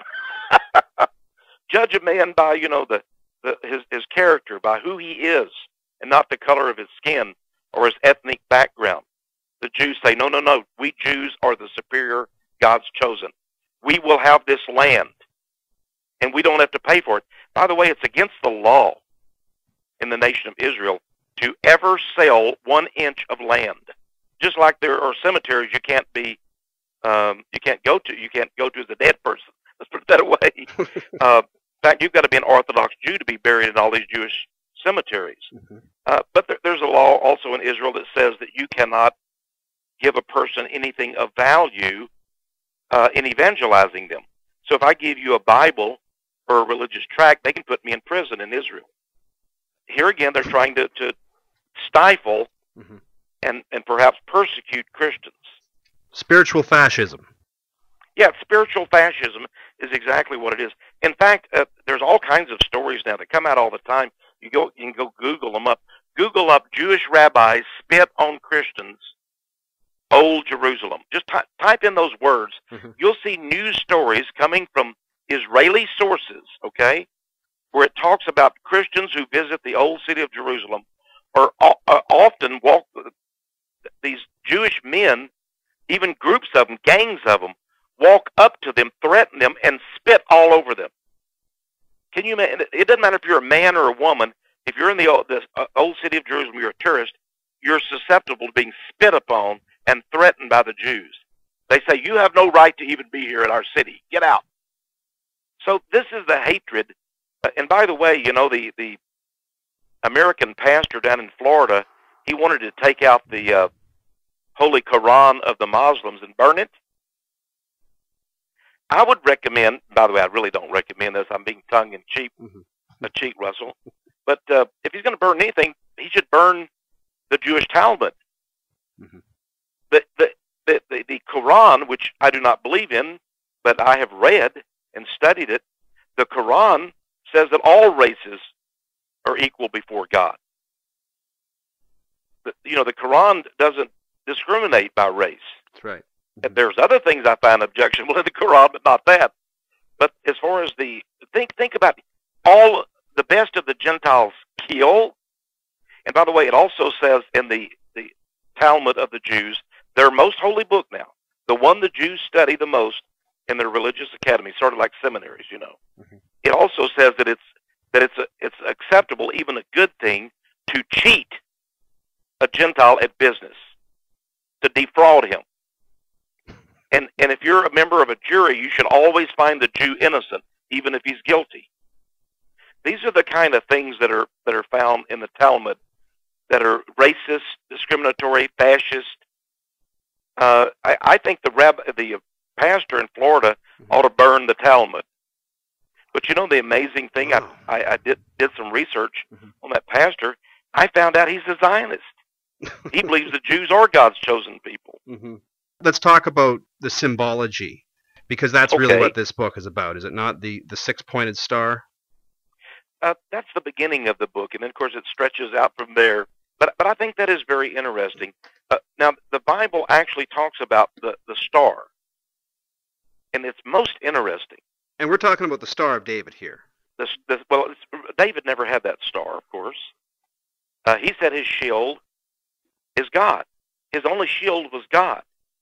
Judge a man by, you know, the, the his, his character, by who he is, and not the color of his skin or his ethnic background. The Jews say, no, no, no, we Jews are the superior, God's chosen. We will have this land, and we don't have to pay for it. By the way, it's against the law in the nation of Israel to ever sell one inch of land. Just like there are cemeteries you can't be, um, you can't go to. You can't go to as a dead person. Let's put it that way. uh, in fact, you've got to be an Orthodox Jew to be buried in all these Jewish cemeteries. Mm-hmm. Uh, but there, there's a law also in Israel that says that you cannot give a person anything of value uh, in evangelizing them. So if I give you a Bible or a religious tract, they can put me in prison in Israel. Here again, they're trying to, to stifle mm-hmm. and, and perhaps persecute Christians. Spiritual fascism. Yeah, spiritual fascism is exactly what it is. In fact, uh, there's all kinds of stories now that come out all the time. You go, you can go Google them up. Google up Jewish rabbis spit on Christians, Old Jerusalem. Just ty- type in those words. Mm-hmm. You'll see news stories coming from Israeli sources, okay, where it talks about Christians who visit the old city of Jerusalem, or uh, often walk, these Jewish men, even groups of them, gangs of them, walk up to them, threaten them, and spit all over them. Can you imagine? It doesn't matter if you're a man or a woman. If you're in the old, this, uh, old city of Jerusalem, you're a tourist, you're susceptible to being spit upon and threatened by the Jews. They say, you have no right to even be here in our city. Get out. So this is the hatred. Uh, and by the way, you know, the, the American pastor down in Florida, he wanted to take out the uh, Holy Quran of the Muslims and burn it. I would recommend, by the way, I really don't recommend this. I'm being tongue-in-cheek, mm-hmm. a cheek, Russell. But uh, if he's going to burn anything, he should burn the Jewish Talmud. Mm-hmm. The, the, the, the, the Quran, which I do not believe in, but I have read and studied it, the Quran says that all races are equal before God. The, you know, the Quran doesn't discriminate by race. That's right. And there's other things I find objectionable in the Quran, but not that. But as far as the, think think about all the best of the Gentiles kill. And by the way, it also says in the, the Talmud of the Jews, their most holy book now, the one the Jews study the most in their religious academy, sort of like seminaries, you know. Mm-hmm. It also says that it's that it's a, it's acceptable, even a good thing, to cheat a Gentile at business, to defraud him. And and if you're a member of a jury, you should always find the Jew innocent, even if he's guilty. These are the kind of things that are that are found in the Talmud that are racist, discriminatory, fascist. Uh, I, I think the rab- the pastor in Florida ought to burn the Talmud. But you know the amazing thing, I, I, I did did some research mm-hmm. on that pastor. I found out he's a Zionist. He believes the Jews are God's chosen people. Mm-hmm. Let's talk about the symbology, because that's okay. really what this book is about, is it not? The, the six-pointed star? Uh, that's the beginning of the book, and then, of course, it stretches out from there. But but I think that is very interesting. Uh, now, the Bible actually talks about the, the star, and it's most interesting. And we're talking about the Star of David here. This, this, well, it's, David never had that star, of course. Uh, he said his shield is God. His only shield was God.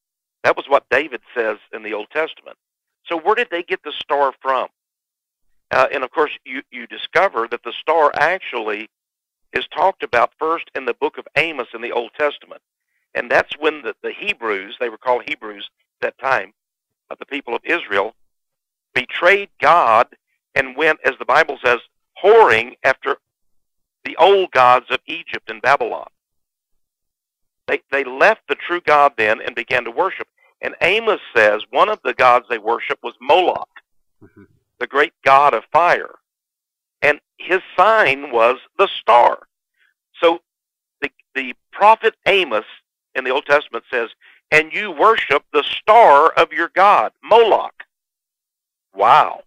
That was what David says in the Old Testament. So where did they get the star from? Uh, and of course, you, you discover that the star actually is talked about first in the book of Amos in the Old Testament. And that's when the, the Hebrews, they were called Hebrews at that time, of the people of Israel, betrayed God and went, as the Bible says, whoring after the old gods of Egypt and Babylon. They, they left the true God then and began to worship. And Amos says one of the gods they worshiped was Moloch, mm-hmm. the great god of fire. And his sign was the star. So the, the prophet Amos in the Old Testament says, and you worship the star of your god, Moloch. Wow.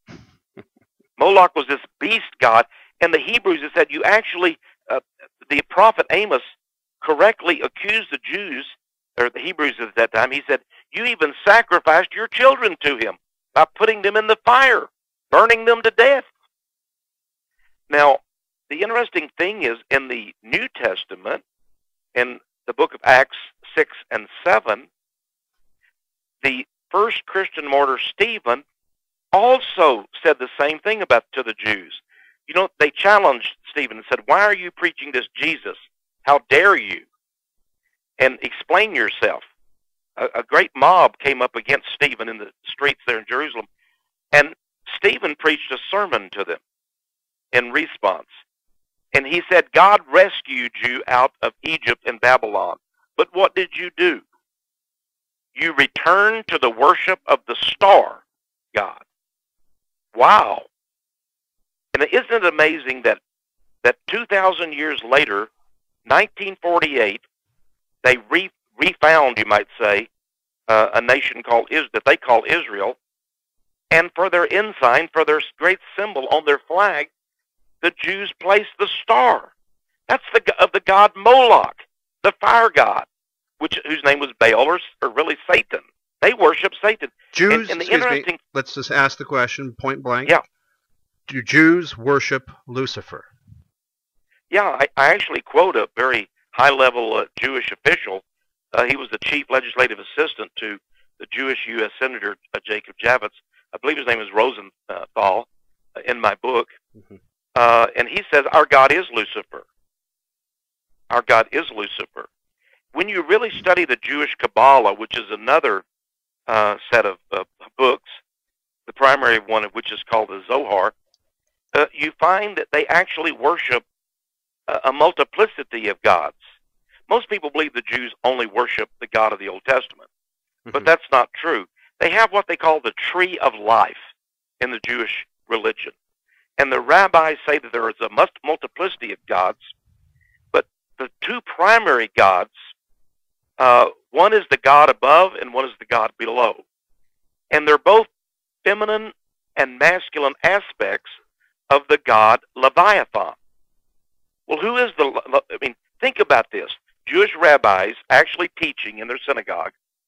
Moloch was this beast god. And the Hebrews have said, you actually, uh, the prophet Amos correctly accused the Jews, or the Hebrews at that time. He said, you even sacrificed your children to him by putting them in the fire, burning them to death. Now, the interesting thing is, in the New Testament, in the book of Acts six and seven, the first Christian martyr, Stephen, also said the same thing about to the Jews. You know, they challenged Stephen and said, why are you preaching this Jesus? How dare you? And explain yourself. A, a great mob came up against Stephen in the streets there in Jerusalem, and Stephen preached a sermon to them in response. And he said, God rescued you out of Egypt and Babylon. But what did you do? You returned to the worship of the star God. Wow. And isn't it amazing that, that two thousand years later, nineteen forty-eight, they re, refound, you might say, uh, a nation called Is that they call Israel, and for their ensign, for their great symbol on their flag, the Jews placed the star. That's the of the god Moloch, the fire god, which whose name was Baal, or, or really Satan. They worship Satan. Jews, and, and the excuse interesting, me, let's just ask the question point blank. Yeah. Do Jews worship Lucifer? Yeah, I, I actually quote a very high-level uh, Jewish official. Uh, he was the chief legislative assistant to the Jewish U S Senator uh, Jacob Javits. I believe his name is Rosenthal uh, in my book. Mm-hmm. uh, and he says, our God is Lucifer. Our God is Lucifer. When you really study the Jewish Kabbalah, which is another uh, set of uh, books, the primary one of which is called the Zohar, uh, you find that they actually worship a, a multiplicity of gods. Most people believe the Jews only worship the God of the Old Testament, mm-hmm. but that's not true. They have what they call the tree of life in the Jewish religion. And the rabbis say that there is a multiplicity of gods, but the two primary gods, uh, one is the God above and one is the God below. And they're both feminine and masculine aspects of the god Leviathan. Well, who is the, I mean, think about this. Jewish rabbis actually teaching in their synagogue,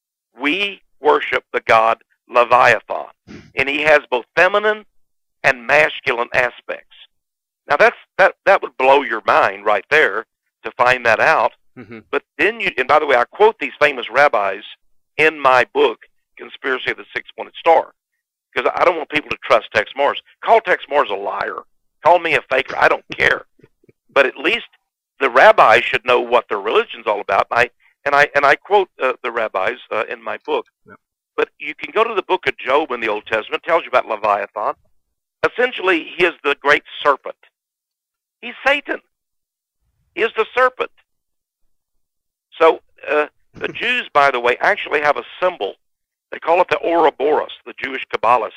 we worship the god Leviathan. And he has both feminine and masculine aspects. Now that's that that would blow your mind right there to find that out. Mm-hmm. But then you, and by the way, I quote these famous rabbis in my book, Conspiracy of the Six-Pointed Star, because I don't want people to trust Tex Morris. Call Tex Morris a liar. Call me a faker. I don't care. But at least the rabbis should know what their religion's all about. And I and I and I quote uh, the rabbis uh, in my book. Yep. But you can go to the book of Job in the Old Testament. It tells you about Leviathan. Essentially, he is the great serpent. He's Satan. He is the serpent. So uh, the Jews, by the way, actually have a symbol. They call it the Ouroboros, the Jewish Kabbalist.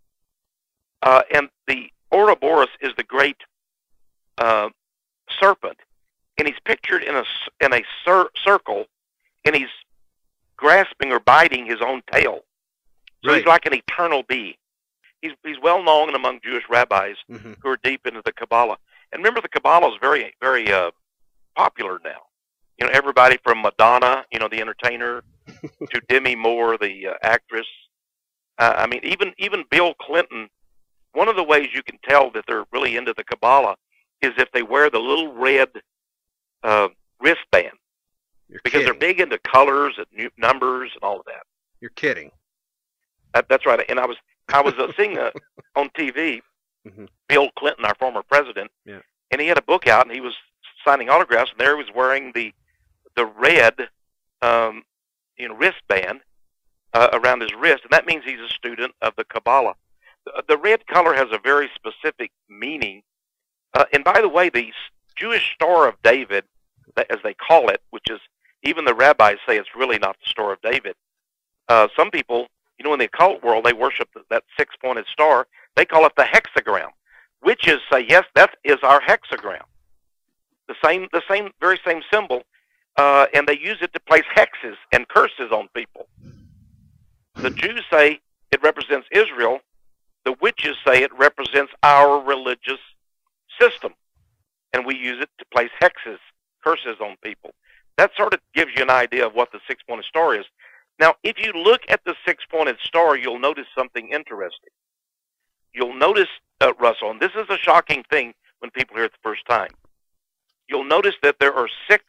Uh, and the Ouroboros is the great uh, serpent. And he's pictured in a, in a cir- circle, and he's grasping or biting his own tail. So right. He's like an eternal being. He's, he's well known among Jewish rabbis mm-hmm. who are deep into the Kabbalah. And remember, the Kabbalah is very, very uh, popular now. You know, everybody from Madonna, you know, the entertainer, to Demi Moore, the uh, actress. Uh, I mean, even even Bill Clinton. One of the ways you can tell that they're really into the Kabbalah is if they wear the little red uh, wristband, You're because kidding. They're big into colors and new numbers and all of that. You're kidding. That, that's right. And I was I was uh, seeing uh, on T V Mhm. Bill Clinton, our former president, Yeah. and he had a book out, and he was signing autographs, and there he was wearing the the red, um, you know, wristband uh, around his wrist, and that means he's a student of the Kabbalah. The, the red color has a very specific meaning. Uh, and by the way, the s- Jewish Star of David, tha- as they call it, which is even the rabbis say it's really not the Star of David. Uh, some people, you know, in the occult world, they worship th- that six-pointed star. They call it the hexagram. Witches say, yes, that is our hexagram. The same, the same, very same symbol, uh, and they use it to place hexes and curses on people. The Jews say it represents Israel. The witches say it represents our religious system, and we use it to place hexes, curses on people. That sort of gives you an idea of what the six-pointed star is. Now, if you look at the six-pointed star, you'll notice something interesting. You'll notice, uh, Russell, and this is a shocking thing when people hear it the first time. You'll notice that there are six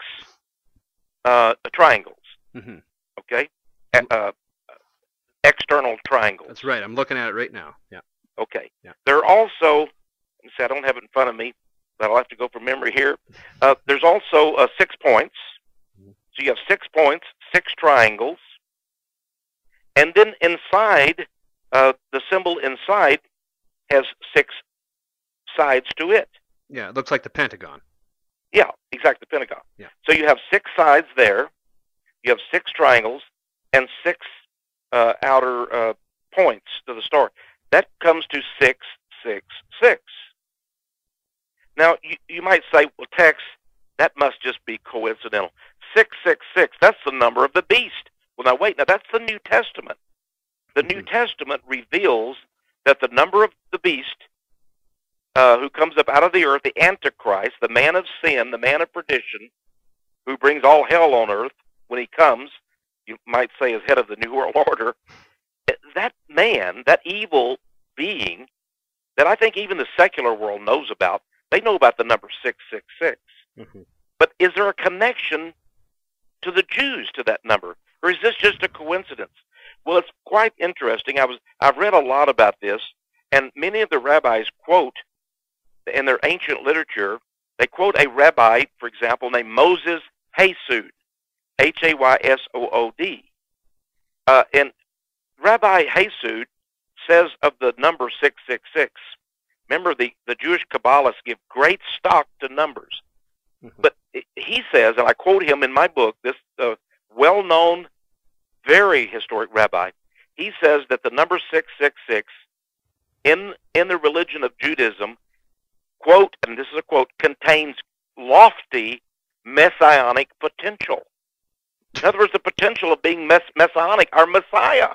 uh, triangles, Mhm. okay? Uh, uh, external triangles. That's right. I'm looking at it right now. Yeah. Okay. Yeah. There are also, let me see, I don't have it in front of me, but I'll have to go from memory here. Uh, there's also uh, six points. So you have six points, six triangles. And then inside, uh, the symbol inside has six sides to it. Yeah. It looks like the Pentagon. Yeah, exactly, the Pentagon. Yeah. So you have six sides there. You have six triangles and six uh, outer uh, points to the star. That comes to six, six, six. Now, you, you might say, well, Tex, that must just be coincidental. six six six, that's the number of the beast. Well, now, wait, now that's the New Testament. The New Testament reveals that the number of the beast uh, who comes up out of the earth, the Antichrist, the man of sin, the man of perdition, who brings all hell on earth when he comes, you might say as head of the New World Order, that man, that evil being that I think even the secular world knows about, they know about the number six six six. Mm-hmm. But is there a connection to the Jews to that number? Or is this just a coincidence? Well, it's quite interesting. I was, I've read a lot about this, and many of the rabbis quote, in their ancient literature, they quote a rabbi, for example, named Moses Haysud, H A Y S O O D. Uh, and Rabbi Haysud says of the number six six six, remember the, the Jewish Kabbalists give great stock to numbers. Mm-hmm. But he says, and I quote him in my book, this uh, well-known, very historic rabbi, he says that the number six six six in, in the religion of Judaism, quote, and this is a quote, contains lofty messianic potential. In other words, the potential of being mess- messianic, our Messiah.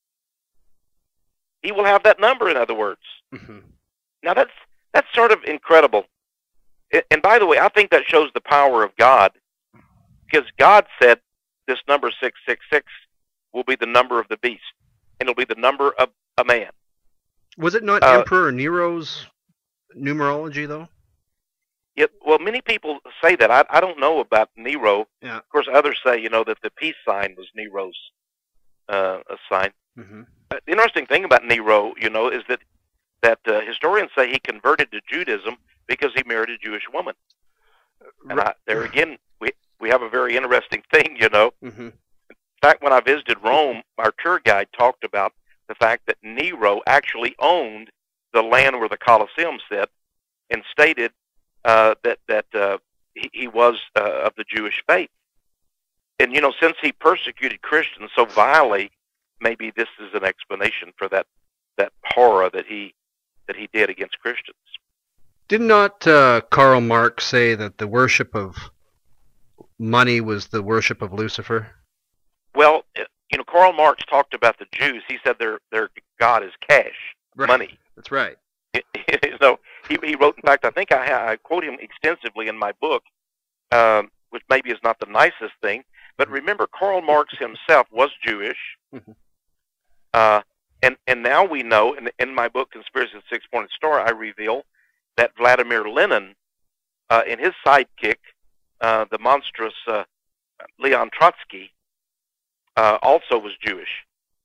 He will have that number, in other words. Mm-hmm. Now, that's that's sort of incredible. And by the way, I think that shows the power of God, because God said this number six six six will be the number of the beast, and it'll be the number of a man. Was it not uh, Emperor Nero's numerology, though? It, well, many people say that. I, I don't know about Nero. Yeah. Of course, others say, you know, that the peace sign was Nero's uh, sign. Mm-hmm. Uh, the interesting thing about Nero, you know, is that that uh, historians say he converted to Judaism because he married a Jewish woman. And I, there again, we we have a very interesting thing, you know. Mm-hmm. In fact, when I visited Rome, our tour guide talked about the fact that Nero actually owned the land where the Colosseum sat, and stated uh, that that uh, he, he was uh, of the Jewish faith. And you know, since he persecuted Christians so vilely, maybe this is an explanation for that that horror that he that he did against Christians. Did not uh, Karl Marx say that the worship of money was the worship of Lucifer? Well, you know, Karl Marx talked about the Jews. He said their their God is cash, right. money. That's right. So he he wrote. In fact, I think I ha- I quote him extensively in my book, um, which maybe is not the nicest thing. But remember, Karl Marx himself was Jewish. Mm-hmm. Uh, and and now we know, in, in my book, Conspiracy of the Six-Pointed Star, I reveal that Vladimir Lenin, uh, and his sidekick, uh, the monstrous uh, Leon Trotsky, uh, also was Jewish.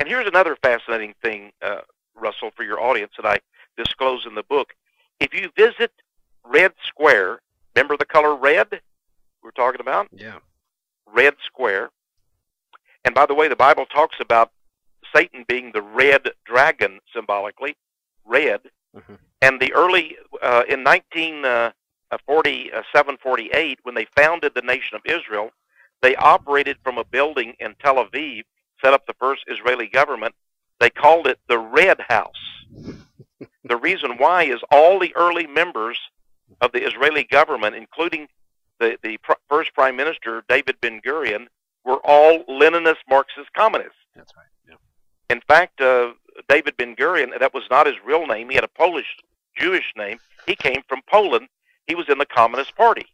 And here's another fascinating thing, uh, Russell, for your audience that I disclose in the book. If you visit Red Square, remember the color red we're talking about? Yeah. Red Square. And by the way, the Bible talks about Satan being the red dragon, symbolically, red. Mm-hmm. And the early, uh, in nineteen forty-seven, forty-eight, when they founded the nation of Israel, they operated from a building in Tel Aviv, set up the first Israeli government. They called it the Red House. The reason why is all the early members of the Israeli government, including the, the pr- first prime minister, David Ben-Gurion, were all Leninist Marxist communists. That's right. Yeah. In fact, uh, David Ben-Gurion, that was not his real name. He had a Polish Jewish name. He came from Poland. He was in the Communist Party.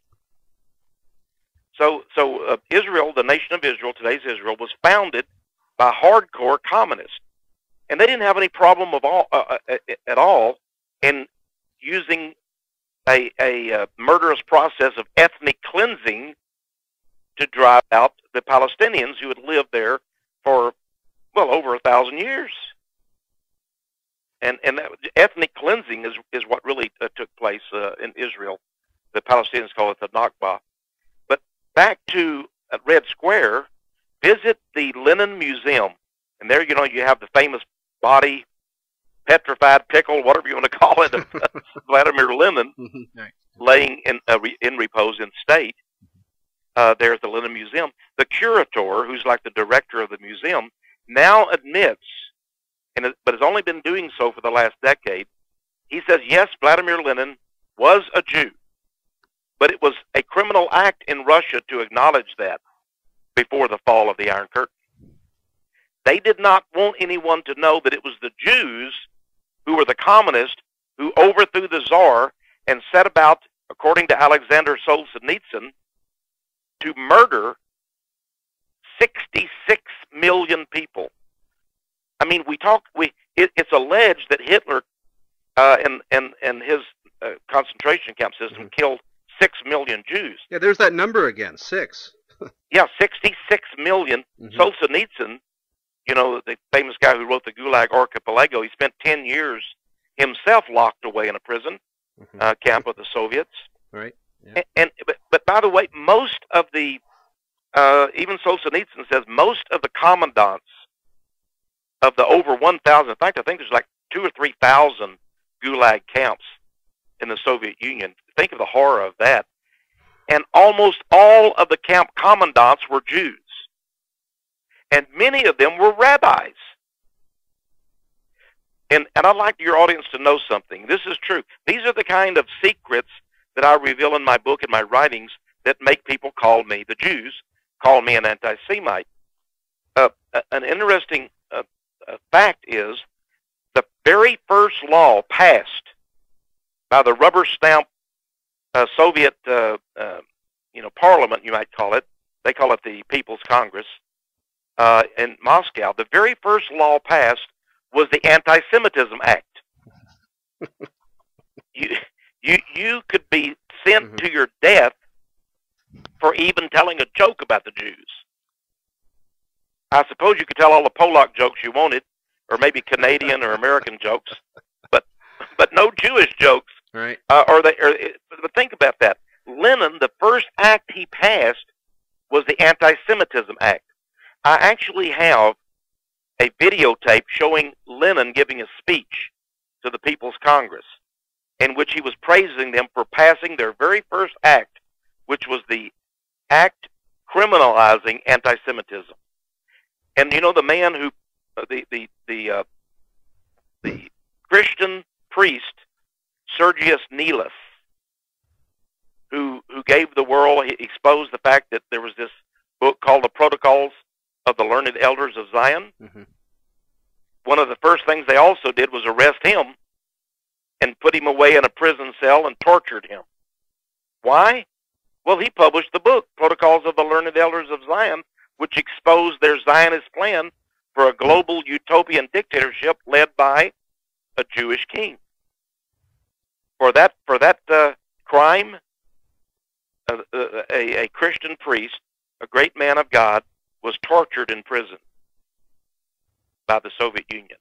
So, so uh, Israel, the nation of Israel, today's Israel, was founded by hardcore communists. And they didn't have any problem of all, uh, uh, at all in using a, a uh, murderous process of ethnic cleansing to drive out the Palestinians who had lived there for, well, over a thousand years. And and that, ethnic cleansing is is what really uh, took place uh, in Israel. The Palestinians call it the Nakba. But back to uh, Red Square, visit the Lenin Museum. And there, you know, you have the famous body, petrified pickle, whatever you want to call it, of Vladimir Lenin, Right. laying in uh, re, in repose in state. Uh, there's the Lenin Museum. The curator, who's like the director of the museum, now admits, and it, but has only been doing so for the last decade, he says, yes, Vladimir Lenin was a Jew, but it was a criminal act in Russia to acknowledge that before the fall of the Iron Curtain. They did not want anyone to know that it was the Jews who were the communists who overthrew the Tsar and set about, according to Alexander Solzhenitsyn, to murder sixty-six million people. I mean, we talk. We it, it's alleged that Hitler uh, and and and his uh, concentration camp system Mm-hmm. killed six million Jews. Yeah, there's that number again, six. Yeah, sixty-six million. Mm-hmm. Solzhenitsyn, you know, the famous guy who wrote the Gulag Archipelago, he spent ten years himself locked away in a prison Mm-hmm. uh, camp of the Soviets. Right. Yeah. And, and but, but by the way, most of the uh, even Solzhenitsyn says most of the commandants of the over one thousand. In fact, I think there's like two or three thousand Gulag camps in the Soviet Union. Think of the horror of that. And almost all of the camp commandants were Jews, and many of them were rabbis. And and I'd like your audience to know something. This is true. These are the kind of secrets that I reveal in my book and my writings that make people call me, the Jews, call me an anti-Semite. Uh, an interesting uh, uh, fact is the very first law passed by the rubber stamp uh, Soviet, uh, uh, you know, parliament, you might call it. They call it the People's Congress uh, in Moscow. The very first law passed was the Anti-Semitism Act. you, you, you could be sent mm-hmm. to your death for even telling a joke about the Jews. I suppose you could tell all the Polak jokes you wanted, or maybe Canadian or American jokes, but but no Jewish jokes. Right. Uh, or they, or, but think about that. Lenin, the first act he passed was the Anti-Semitism Act. I actually have a videotape showing Lenin giving a speech to the People's Congress in which he was praising them for passing their very first act, which was the act criminalizing anti-Semitism. And you know, the man who, uh, the the the uh, the Christian priest Sergius Nilus, who who gave the world, he exposed the fact that there was this book called the Protocols of the Learned Elders of Zion. Mm-hmm. One of the first things they also did was arrest him and put him away in a prison cell and tortured him. Why? Well, he published the book, Protocols of the Learned Elders of Zion, which exposed their Zionist plan for a global utopian dictatorship led by a Jewish king. For that, for that uh, crime, uh, uh, a, a Christian priest, a great man of God, was tortured in prison. by the Soviet Union.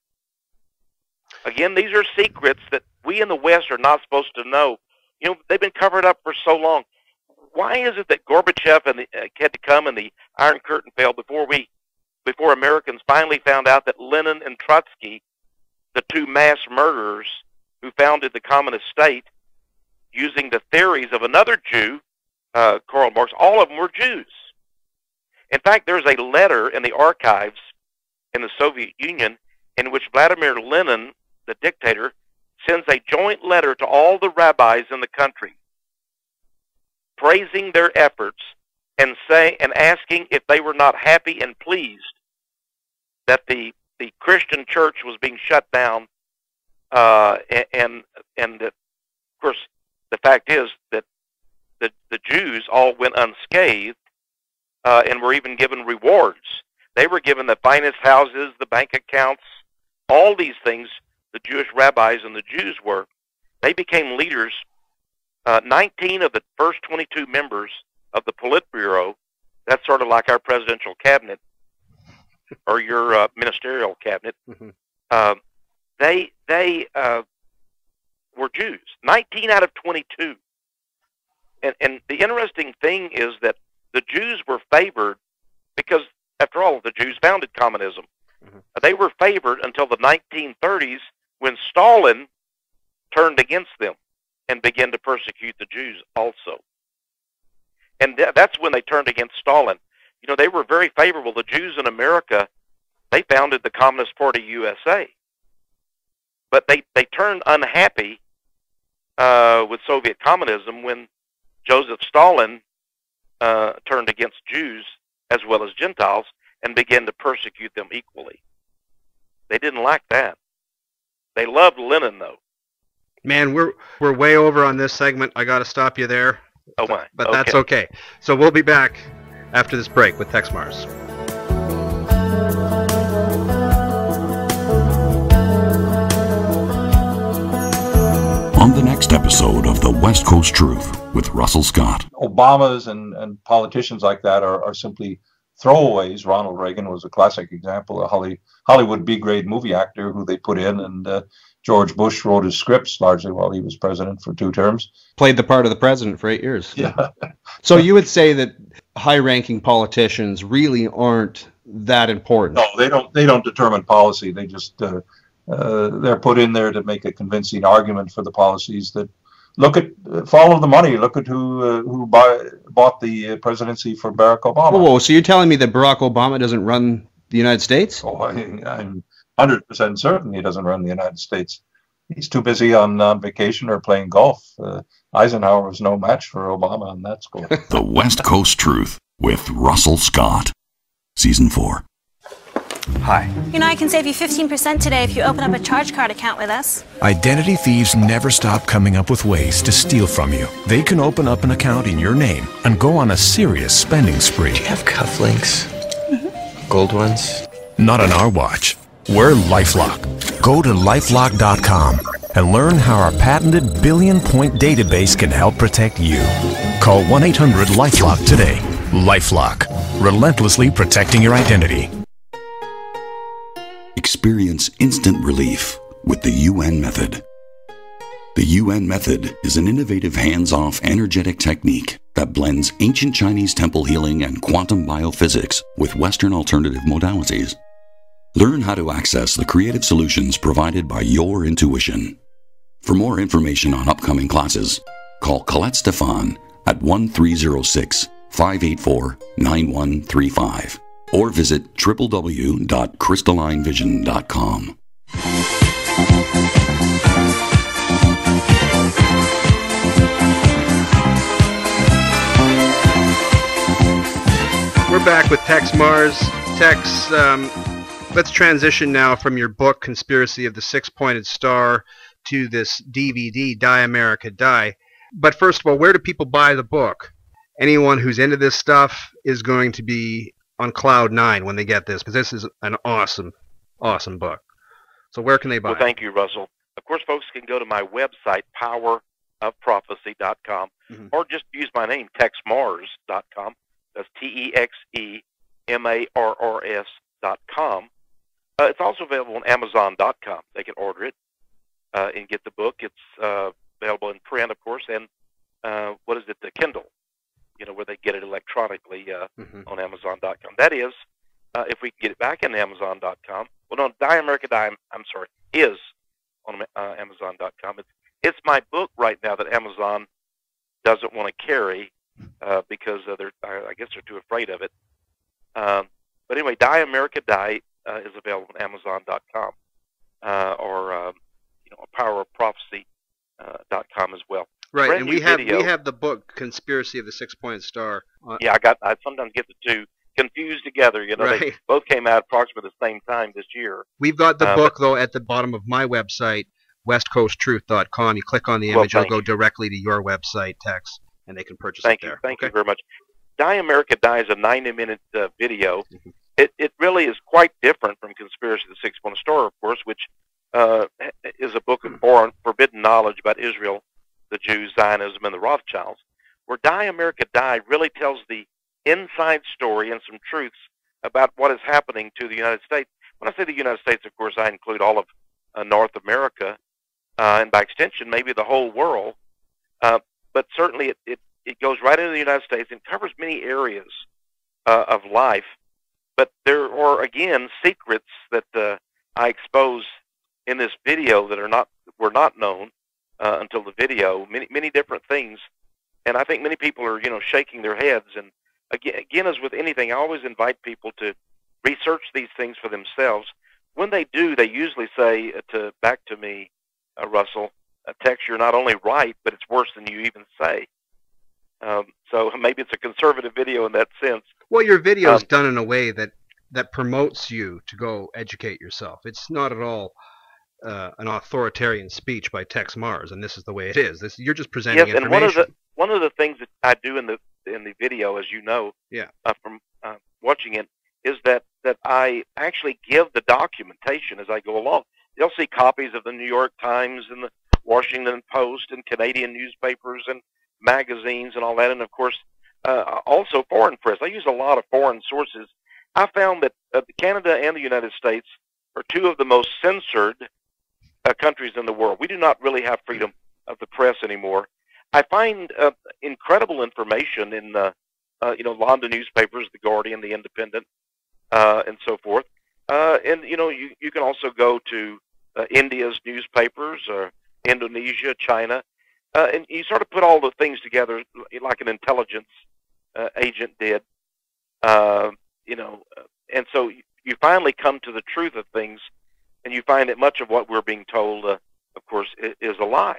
Again, these are secrets that we in the West are not supposed to know. You know, they've been covered up for so long. Why is it that Gorbachev and the, uh, had to come and the Iron Curtain fell before we, before Americans finally found out that Lenin and Trotsky, the two mass murderers who founded the communist state, using the theories of another Jew, uh, Karl Marx, all of them were Jews. In fact, there's a letter in the archives in the Soviet Union in which Vladimir Lenin, the dictator, sends a joint letter to all the rabbis in the country, praising their efforts and say and asking if they were not happy and pleased that the the Christian church was being shut down, uh, and and that, of course, the fact is that the the Jews all went unscathed, uh, and were even given rewards. They were given the finest houses, the bank accounts, all these things. The Jewish rabbis and the Jews were. They became leaders. Uh, nineteen of the first twenty-two members of the Politburo, that's sort of like our presidential cabinet or your uh, ministerial cabinet, Mm-hmm. uh, they they uh, were Jews. nineteen out of twenty-two. And, and the interesting thing is that the Jews were favored because, after all, the Jews founded communism. Mm-hmm. They were favored until the nineteen thirties, when Stalin turned against them and began to persecute the Jews also. And th- that's when they turned against Stalin. You know, they were very favorable. The Jews in America, they founded the Communist Party U S A. But they, they turned unhappy uh, with Soviet communism when Joseph Stalin uh, turned against Jews as well as Gentiles and began to persecute them equally. They didn't like that. They loved Lenin, though. Man, we're we're way over on this segment. I got to stop you there. Oh my! But okay. that's okay. So we'll be back after this break with Tex Mars. On the next episode of the West Coast Truth with Russell Scott. Obamas and, and politicians like that are, are simply throwaways. Ronald Reagan was a classic example, a Holly, Hollywood B-grade movie actor who they put in, and uh, George Bush wrote his scripts largely while he was president for two terms. Played the part of the president for eight years. Yeah. So you would say that high-ranking politicians really aren't that important? No, they don't. They don't determine policy. They just uh, uh, they're put in there to make a convincing argument for the policies that look at uh, follow the money. Look at who uh, who buy, bought the presidency for Barack Obama. Whoa, whoa, so you're telling me that Barack Obama doesn't run the United States? Oh, I, I'm one hundred percent certain he doesn't run the United States. He's too busy on, on vacation or playing golf. Uh, Eisenhower was no match for Obama on that score. The West Coast Truth with Russell Scott. Season four. Hi. You know, I can save you fifteen percent today if you open up a charge card account with us. Identity thieves never stop coming up with ways to steal from you. They can open up an account in your name and go on a serious spending spree. Do you have cufflinks? Mm-hmm. Gold ones? Not on our watch. We're LifeLock. Go to lifelock dot com and learn how our patented billion-point database can help protect you. Call one eight hundred LifeLock today. LifeLock. Relentlessly protecting your identity. Experience instant relief with the U N Method. The U N Method is an innovative hands-off energetic technique that blends ancient Chinese temple healing and quantum biophysics with Western alternative modalities. Learn how to access the creative solutions provided by your intuition. For more information on upcoming classes, call Colette Stefan at one three zero six, five eight four, nine one three five or visit w w w dot crystalline vision dot com. We're back with Tex Mars. Tex, um, let's transition now from your book, Conspiracy of the Six-Pointed Star, to this D V D, Die America Die. But first of all, where do people buy the book? Anyone who's into this stuff is going to be on cloud nine when they get this, because this is an awesome, awesome book. So where can they buy well, it? Thank you, Russell. Of course, folks can go to my website, power of prophecy dot com, mm-hmm. or just use my name, tex mars dot com. That's T E X E M A R R S dot com. Uh, it's also available on Amazon dot com. They can order it uh, and get the book. It's uh, available in print, of course, and uh, what is it, the Kindle, you know, where they get it electronically uh, Mhm. on Amazon dot com. That is, uh, if we can get it back in Amazon dot com. Well, no, Die America Die, I'm, I'm sorry, is on uh, Amazon dot com. It's, it's my book right now that Amazon doesn't want to carry uh, because uh, they're, I guess they're too afraid of it. Um, but anyway, Die America Die uh, is available on Amazon dot com uh, or um, you know, Power of Prophecy uh, dot com as well. Right, Brand and new we have video. we have the book Conspiracy of the Six-Pointed Star. On, Yeah, I got. I sometimes get the two confused together. You know, they Right. both came out approximately the same time this year. We've got the Uh, book, though, at the bottom of my website, west coast truth dot com. You click on the Well, image, it'll thank go you. directly to your website, Tex, and they can purchase Thank it you. there. Thank okay? you very much. Die America Die is a ninety-minute uh, video. Mm-hmm. It it really is quite different from Conspiracy of the Six-Pointed Star, of course, which uh, is a book of foreign, forbidden knowledge about Israel, the Jews, Zionism, and the Rothschilds, where Die America Die really tells the inside story and some truths about what is happening to the United States. When I say the United States, of course, I include all of uh, North America, uh, and by extension, maybe the whole world. Uh, but certainly it, it, it goes right into the United States and covers many areas uh, of life. But there are, again, secrets that uh, I expose in this video that are not were not known uh, until the video. Many many different things, and I think many people are you know shaking their heads. And again, again, as with anything, I always invite people to research these things for themselves. When they do, they usually say uh, to back to me, uh, Russell, uh, Tex, you're not only right, but it's worse than you even say. Um, so maybe it's a conservative video in that sense. Well, your video is Um, done in a way that, that promotes you to go educate yourself. It's not at all uh, an authoritarian speech by Tex Mars, and this is the way it is. This, you're just presenting Yes, and information. one of the one of the things that I do in the in the video, as you know, Yeah. uh, from uh, watching it, is that that I actually give the documentation as I go along. You'll see copies of the New York Times and the Washington Post and Canadian newspapers and magazines and all that, and of course uh, also foreign press. I use a lot of foreign sources. I found that uh, Canada and the United States are two of the most censored uh, countries in the world. We do not really have freedom of the press anymore. I find uh, incredible information in the uh, you know London newspapers, the Guardian, the Independent, uh, and so forth. Uh, and you know you you can also go to uh, India's newspapers, or Indonesia, China, uh, and you sort of put all the things together like an intelligence uh, agent did. Uh, you know, uh, and so you, you finally come to the truth of things, and you find that much of what we're being told, uh, of course, is, is a lie.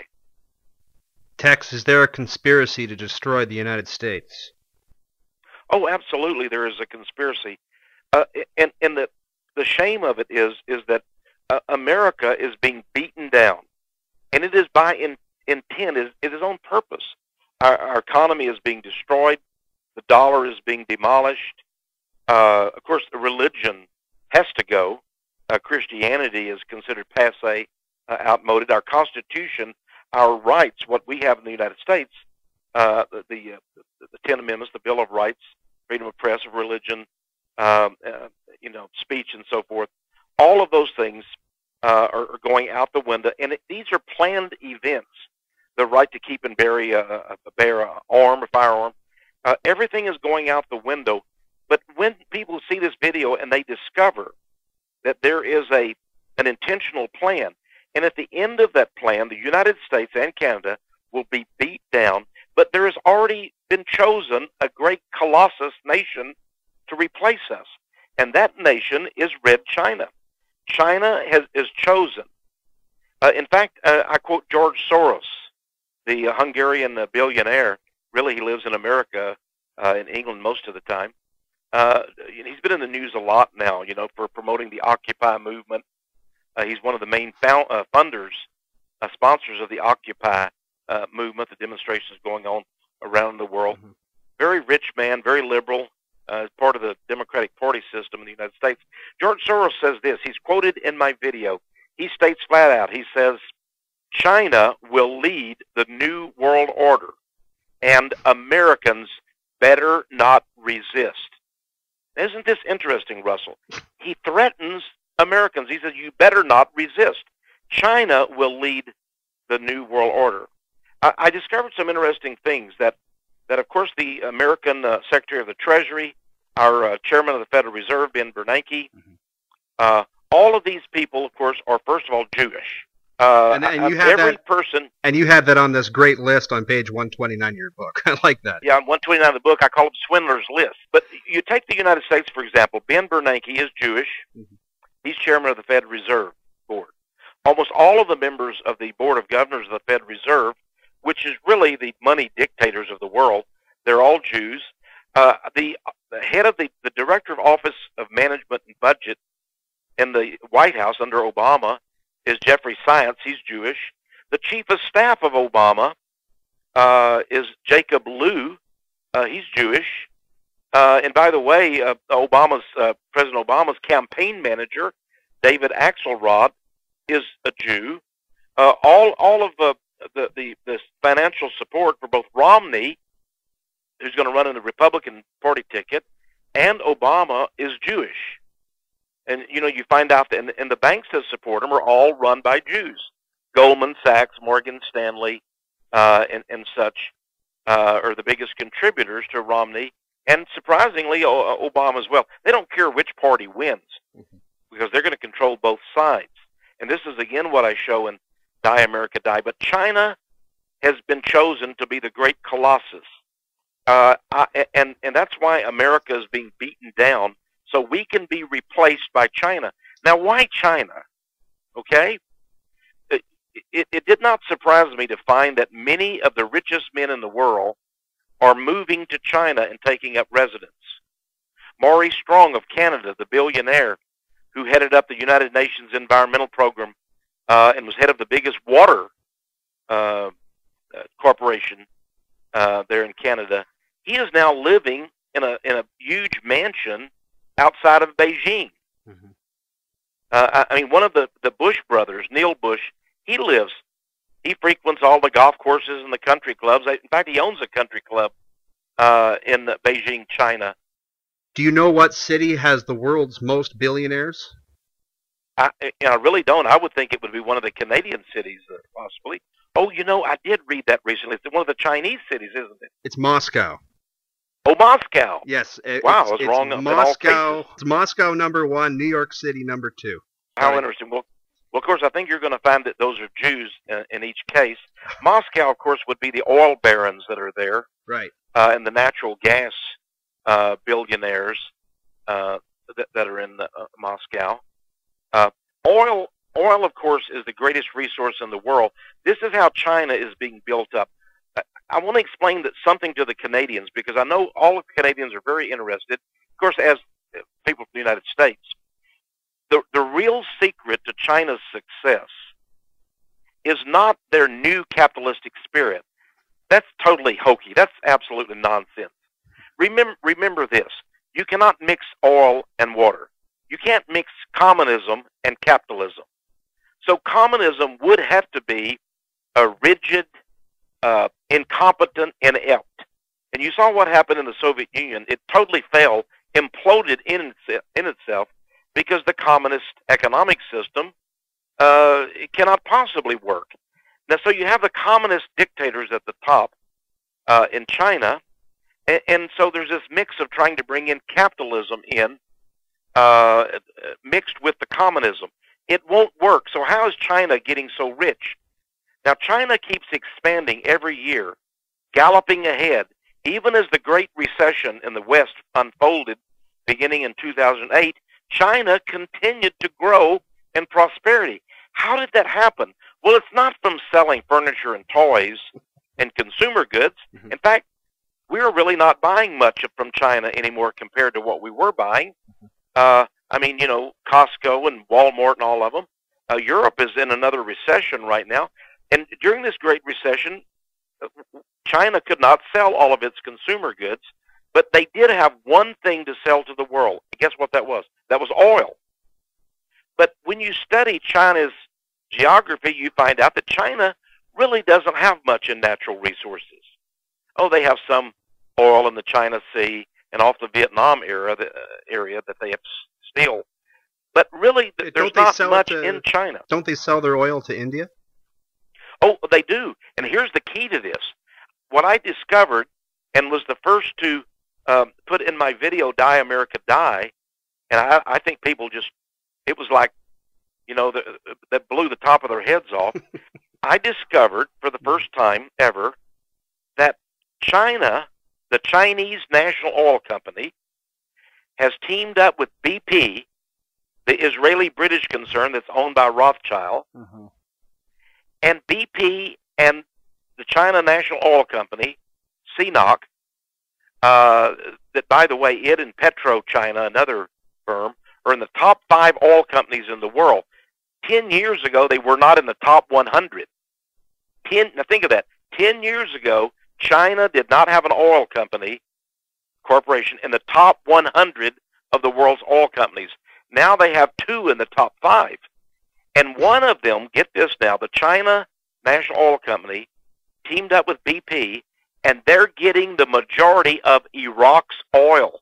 Tex, is there a conspiracy to destroy the United States? Oh, absolutely, there is a conspiracy, uh, and and the the shame of it is is that uh, America is being beaten down, and it is by in, intent. It is, it is on purpose. Our, our economy is being destroyed. The dollar is being demolished. Uh, of course, the religion has to go. Uh, Christianity is considered passé, uh, outmoded. Our Constitution, our rights, what we have in the United States, uh, the the, uh, the the Ten Amendments, the Bill of Rights, freedom of press, of religion, um, uh, you know, speech, and so forth. All of those things uh, are, are going out the window, and it, these are planned events. The right to keep and bury a, a, bear a arm, a firearm, uh, everything is going out the window. But when people see this video and they discover that there is a an intentional plan, and at the end of that plan, the United States and Canada will be beat down, but there has already been chosen a great colossus nation to replace us, and that nation is Red China. China has is chosen. Uh, in fact, uh, I quote George Soros, the uh, Hungarian uh, billionaire. Really, he lives in America, uh, in England most of the time. Uh, he's been in the news a lot now, you know, for promoting the Occupy movement. Uh, he's one of the main found, uh, funders, uh, sponsors of the Occupy uh, movement, the demonstrations going on around the world. Mm-hmm. Very rich man, very liberal, uh, part of the Democratic Party system in the United States. George Soros says this. He's quoted in my video. He states flat out, he says, China will lead the new world order, and Americans better not resist. Isn't this interesting, Russell? He threatens Americans. He says, you better not resist. China will lead the new world order. I, I discovered some interesting things that, that of course, the American uh, Secretary of the Treasury, our uh, Chairman of the Federal Reserve, Ben Bernanke, mm-hmm. uh, all of these people, of course, are, first of all, Jewish. Uh, and, and you have every that, person, and you have that on this great list on page one twenty-nine of your book. I like that. Yeah, on one twenty-nine of the book, I call it Swindler's List. But you take the United States, for example. Ben Bernanke is Jewish. Mm-hmm. He's chairman of the Fed Reserve Board. Almost all of the members of the Board of Governors of the Fed Reserve, which is really the money dictators of the world, they're all Jews. Uh, the, the head of the, the Director of Office of Management and Budget in the White House under Obama is Jeffrey Zients. He's Jewish. The chief of staff of Obama uh, is Jacob Lew. Uh, he's Jewish. Uh, and by the way, uh, Obama's uh, President Obama's campaign manager, David Axelrod, is a Jew. Uh, all all of the, the the the financial support for both Romney, who's going to run in the Republican Party ticket, and Obama is Jewish. And, you know, you find out that, and, and the banks that support them are all run by Jews. Goldman Sachs, Morgan Stanley, uh, and, and such uh, are the biggest contributors to Romney. And surprisingly, o- Obama as well. They don't care which party wins mm-hmm. because they're going to control both sides. And this is, again, what I show in Die America Die. But China has been chosen to be the great colossus. Uh, I, and, and that's why America is being beaten down, so we can be replaced by China. Now, why China? Okay? It, it, it did not surprise me to find that many of the richest men in the world are moving to China and taking up residence. Maurice Strong of Canada, the billionaire who headed up the United Nations Environmental Program uh, and was head of the biggest water uh, uh, corporation uh, there in Canada, he is now living in a in a huge mansion outside of Beijing. Mm-hmm. Uh, I, I mean, one of the, the Bush brothers, Neil Bush, he lives, he frequents all the golf courses and the country clubs. In fact, he owns a country club uh, in Beijing, China. Do you know what city has the world's most billionaires? I, you know, I really don't. I would think it would be one of the Canadian cities, uh, possibly. Oh, you know, I did read that recently. It's one of the Chinese cities, isn't it? It's Moscow. Oh, Moscow. Yes. It, wow, it's, I was it's wrong. Moscow. It's Moscow number one, New York City number two. How Sorry. interesting. Well, well, of course, I think you're going to find that those are Jews in, in each case. Moscow, of course, would be the oil barons that are there. Right. Uh, and the natural gas uh, billionaires uh, that, that are in the, uh, Moscow. Uh, oil, oil, of course, is the greatest resource in the world. This is how China is being built up. I want to explain that something to the Canadians, because I know all of Canadians are very interested, of course, as people from the United States. The, the real secret to China's success is not their new capitalistic spirit. That's totally hokey. That's absolutely nonsense. Remember, remember this. You cannot mix oil and water. You can't mix communism and capitalism. So communism would have to be a rigid, Uh, incompetent, inept. And you saw what happened in the Soviet Union. It totally fell, imploded in, in itself, because the communist economic system uh, it cannot possibly work. Now, so you have the communist dictators at the top uh, in China, and, and so there's this mix of trying to bring in capitalism in, uh, mixed with the communism. It won't work. So how is China getting so rich? Now, China keeps expanding every year, galloping ahead. Even as the Great Recession in the West unfolded beginning in two thousand eight, China continued to grow in prosperity. How did that happen? Well, it's not from selling furniture and toys and consumer goods. Mm-hmm. In fact, we're really not buying much from China anymore compared to what we were buying. Mm-hmm. Uh, I mean, you know, Costco and Walmart and all of them. Uh, Europe is in another recession right now. And during this Great Recession, China could not sell all of its consumer goods, but they did have one thing to sell to the world. Guess what that was? That was oil. But when you study China's geography, you find out that China really doesn't have much in natural resources. Oh, they have some oil in the China Sea and off the Vietnam era, the, uh, area that they have still. But really, th- there's Don't they not sell much it to- in China. Don't they sell their oil to India? Oh, they do. And here's the key to this. What I discovered, and was the first to um, put in my video, Die America Die, and I, I think people just, it was like, you know, the, that blew the top of their heads off. I discovered for the first time ever that China, the Chinese National Oil Company, has teamed up with B P, the Israeli-British concern that's owned by Rothschild, Mhm. and B P and the China National Oil Company, C N O C, uh, that, by the way, it and PetroChina, another firm, are in the top five oil companies in the world. Ten years ago, they were not in the top one hundred. Ten, now think of that. Ten years ago, China did not have an oil company, corporation, in the top one hundred of the world's oil companies. Now they have two in the top five. And one of them, get this now, the China National Oil Company teamed up with B P, and they're getting the majority of Iraq's oil.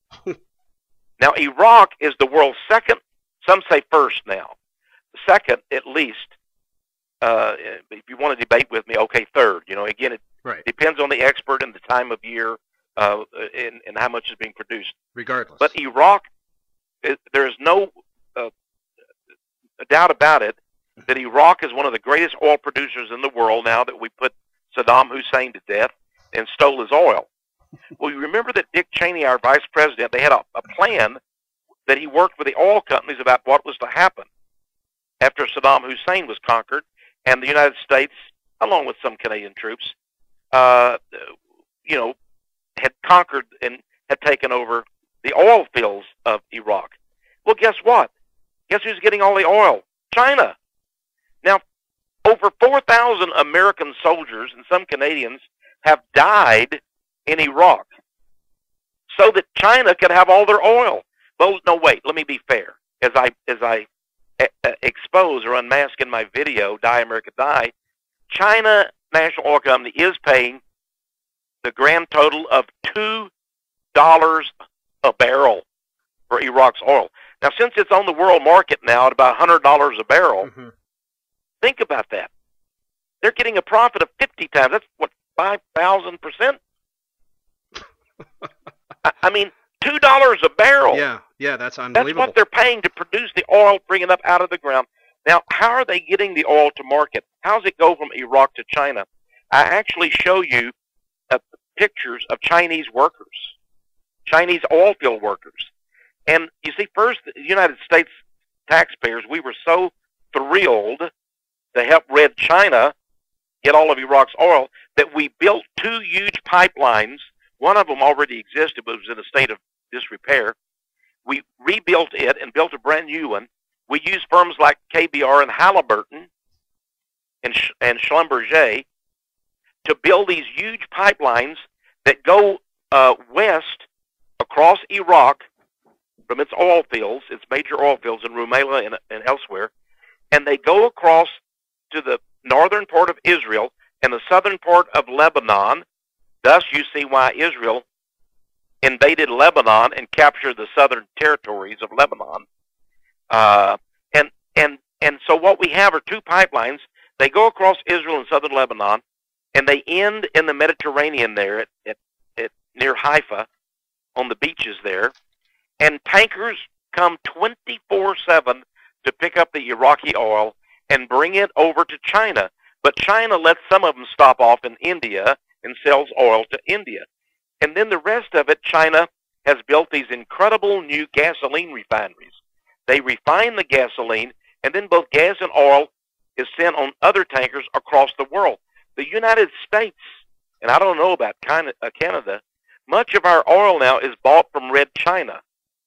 Now, Iraq is the world's second, some say first now, second at least. Uh, if you want to debate with me, okay, third. You know, again, it Right. depends on the expert and the time of year uh, and, and how much is being produced. Regardless. But Iraq, it, there is no uh, doubt about it that Iraq is one of the greatest oil producers in the world now that we put Saddam Hussein to death and stole his oil. Well, you remember that Dick Cheney, our vice president, they had a, a plan that he worked with the oil companies about what was to happen after Saddam Hussein was conquered, and the United States, along with some Canadian troops, uh, you know, had conquered and had taken over the oil fields of Iraq. Well, guess what? Guess who's getting all the oil? China. Now, over four thousand American soldiers and some Canadians have died in Iraq so that China could have all their oil. Well, no, wait, let me be fair. As I as I uh, expose or unmask in my video, Die America Die, China National Oil Company is paying the grand total of two dollars a barrel for Iraq's oil. Now, since it's on the world market now at about one hundred dollars a barrel, Mm-hmm. think about that. They're getting a profit of fifty times. That's, what, five thousand percent? I, I mean, two dollars a barrel. Yeah, yeah, that's That's unbelievable. what they're paying to produce the oil, bring it up out of the ground. Now, how are they getting the oil to market? How does it go from Iraq to China? I actually show you uh, pictures of Chinese workers, Chinese oil field workers. And you see, first, the United States taxpayers, we were so thrilled to help Red China get all of Iraq's oil that we built two huge pipelines. One of them already existed, but it was in a state of disrepair. We rebuilt it and built a brand new one. We used firms like K B R and Halliburton and, Sch- and Schlumberger to build these huge pipelines that go uh, west across Iraq from its oil fields, its major oil fields in Rumaila and, and elsewhere, and they go across to the northern part of Israel and the southern part of Lebanon. Thus, you see why Israel invaded Lebanon and captured the southern territories of Lebanon. Uh, and and and so what we have are two pipelines. They go across Israel and southern Lebanon, and they end in the Mediterranean there at, at, at near Haifa on the beaches there. And tankers come twenty-four seven to pick up the Iraqi oil and bring it over to China. But China lets some of them stop off in India and sells oil to India. And then the rest of it, China has built these incredible new gasoline refineries. They refine the gasoline, and then both gas and oil is sent on other tankers across the world. The United States, and I don't know about Canada, much of our oil now is bought from Red China.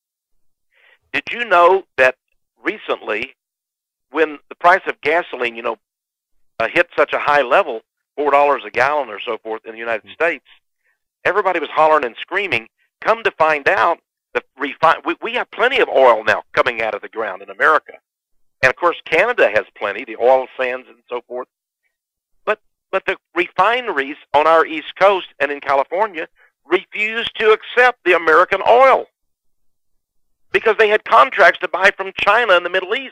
Did you know that recently, when the price of gasoline, you know, uh, hit such a high level, four dollars a gallon or so forth in the United States, everybody was hollering and screaming. Come to find out, the refine we, we have plenty of oil now coming out of the ground in America. And, of course, Canada has plenty, the oil sands and so forth. But but the refineries on our East Coast and in California refuse to accept the American oil. because they had contracts to buy from China and the Middle East.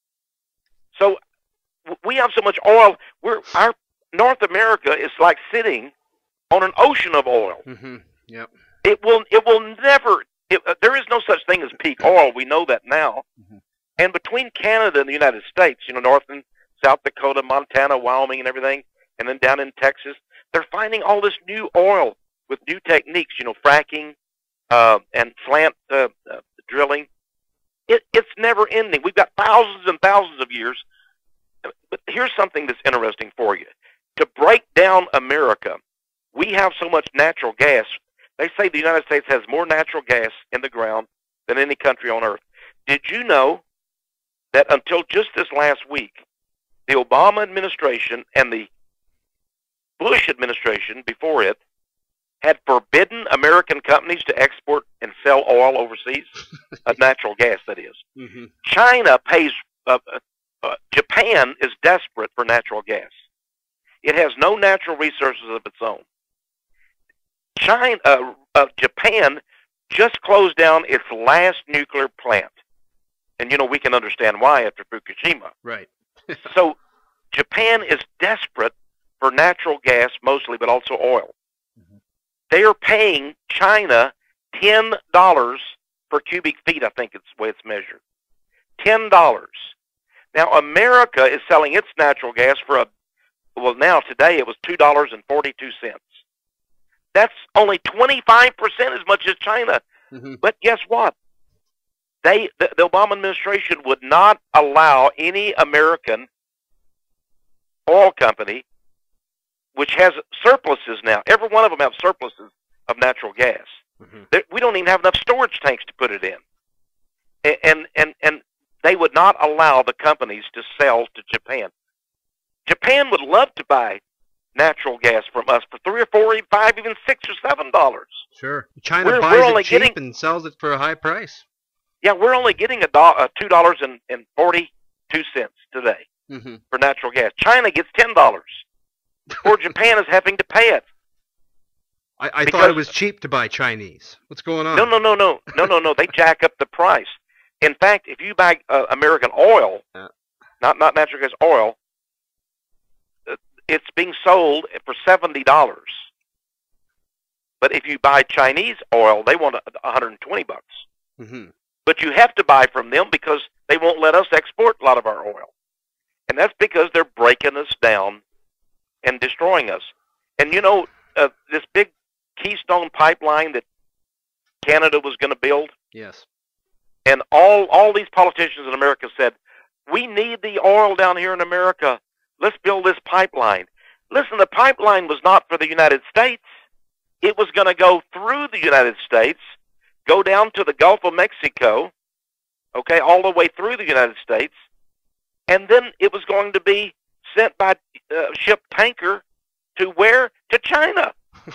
So w- we have so much oil. We're our North America is like sitting on an ocean of oil. Mm-hmm. Yep. It will. It will never. It, uh, there is no such thing as peak oil. We know that now. Mm-hmm. And between Canada and the United States, you know, North and South Dakota, Montana, Wyoming, and everything, and then down in Texas, they're finding all this new oil with new techniques. You know, fracking uh, and slant uh, uh, drilling. It, it's never ending. We've got thousands and thousands of years. But here's something that's interesting for you. To break down America, we have so much natural gas. They say the United States has more natural gas in the ground than any country on earth. Did you know that until just this last week, the Obama administration and the Bush administration before it had forbidden American companies to export and sell oil overseas? uh, natural gas, that is. Mm-hmm. China pays, uh, uh, Japan is desperate for natural gas. It has no natural resources of its own. China, uh, uh, Japan just closed down its last nuclear plant. And, you know, we can understand why after Fukushima. Right. So Japan is desperate for natural gas mostly, but also oil. Mm-hmm. They are paying China ten dollars per cubic feet, I think it's the way it's measured. ten dollars. Now, America is selling its natural gas for a, well, now today it was two dollars and forty-two cents. That's only twenty-five percent as much as China. Mm-hmm. But guess what? They, the, the Obama administration would not allow any American oil company, which has surpluses now. Every one of them have surpluses of natural gas. Mm-hmm. They, we don't even have enough storage tanks to put it in. And, and, and, and they would not allow the companies to sell to Japan. Japan would love to buy natural gas from us for three or four, or five, even six or seven dollars. Sure. China We're- buys we're it only cheap getting- and sells it for a high price. Yeah, we're only getting a do- uh, two dollars and forty-two cents today Mm-hmm. for natural gas. China gets ten dollars, or Japan is having to pay it. I, I Because- thought it was cheap to buy Chinese. What's going on? No, no, no, no, no, no, no. They jack up the price. In fact, if you buy uh, American oil, Yeah. not not natural gas oil, uh, it's being sold for seventy dollars. But if you buy Chinese oil, they want a one hundred and twenty bucks. Mm-hmm. But you have to buy from them because they won't let us export a lot of our oil. And that's because they're breaking us down and destroying us. And you know, uh, this big Keystone pipeline that Canada was going to build, Yes. and all, all these politicians in America said, we need the oil down here in America. Let's build this pipeline. Listen, the pipeline was not for the United States. It was going to go through the United States, go down to the Gulf of Mexico, okay, all the way through the United States, and then it was going to be sent by uh, ship tanker to where? To China.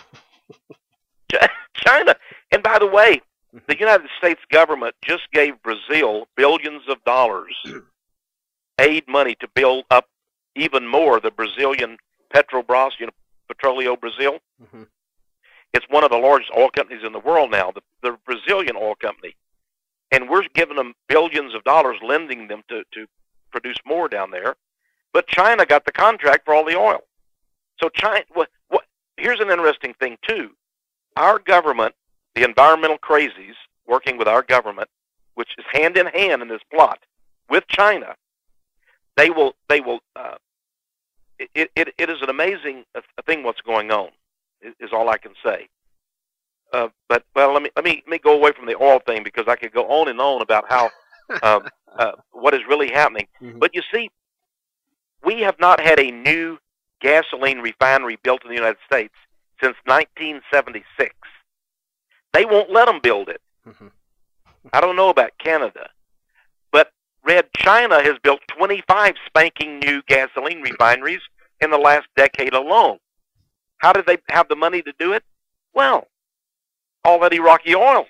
Ch- China. And by the way, the United States government just gave Brazil billions of dollars aid money to build up even more the Brazilian Petrobras, you know, Petróleo Brazil. Mm-hmm. It's one of the largest oil companies in the world now, the, the Brazilian oil company. And we're giving them billions of dollars, lending them to, to produce more down there. But China got the contract for all the oil. So China, what, what, here's an interesting thing, too. Our government, the environmental crazies, working with our government, which is hand in hand in this plot with China, they will, they will, uh, it, it, it is an amazing thing what's going on, is all I can say. Uh, but well, let me let me let me go away from the oil thing because I could go on and on about how uh, uh, what is really happening. Mm-hmm. But you see, we have not had a new gasoline refinery built in the United States since nineteen seventy-six. They won't let them build it. Mm-hmm. I don't know about Canada, but Red China has built twenty-five spanking new gasoline refineries in the last decade alone. How did they have the money to do it? Well, all that Iraqi oil.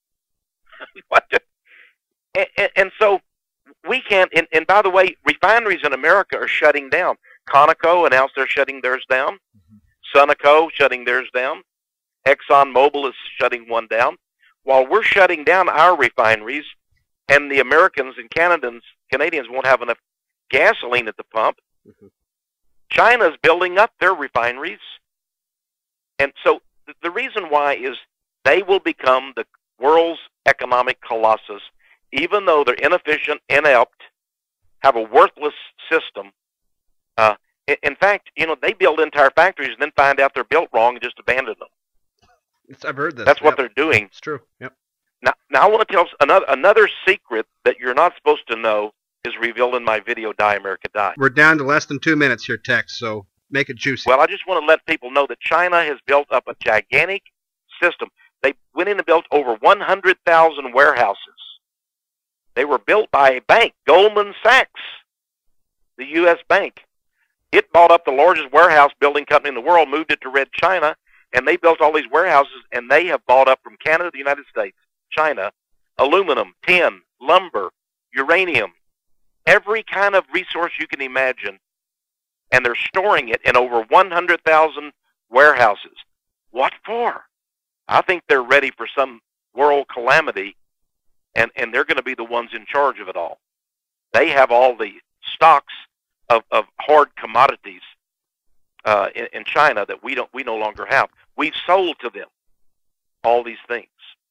and, and, and so we can't, and, and by the way, refineries in America are shutting down. Conoco announced they're shutting theirs down. Mm-hmm. Sunoco shutting theirs down. ExxonMobil is shutting one down. while we're shutting down our refineries, and the Americans and Canadians Canadians won't have enough gasoline at the pump, mm-hmm. China's building up their refineries. And so th- the reason why is they will become the world's economic colossus, even though they're inefficient, inept, have a worthless system. Uh, in, in fact, you know, they build entire factories and then find out they're built wrong and just abandon them. It's, I've heard this. That's what yep. they're doing. It's true. Yep. Now, now I want to tell us another another secret that you're not supposed to know is revealed in my video, Die America Die. We're down to less than two minutes here, Tex, so make it juicy. Well, I just want to let people know that China has built up a gigantic system. They went in and built over one hundred thousand warehouses. They were built by a bank, Goldman Sachs, the U S bank. It bought up the largest warehouse building company in the world, moved it to Red China, and they built all these warehouses, and they have bought up from Canada, the United States, China, aluminum, tin, lumber, uranium, every kind of resource you can imagine, and they're storing it in over one hundred thousand warehouses. What for? I think they're ready for some world calamity, and, and they're going to be the ones in charge of it all. They have all the stocks of, of hard commodities uh, in, in China that we don't we no longer have. We've sold to them all these things.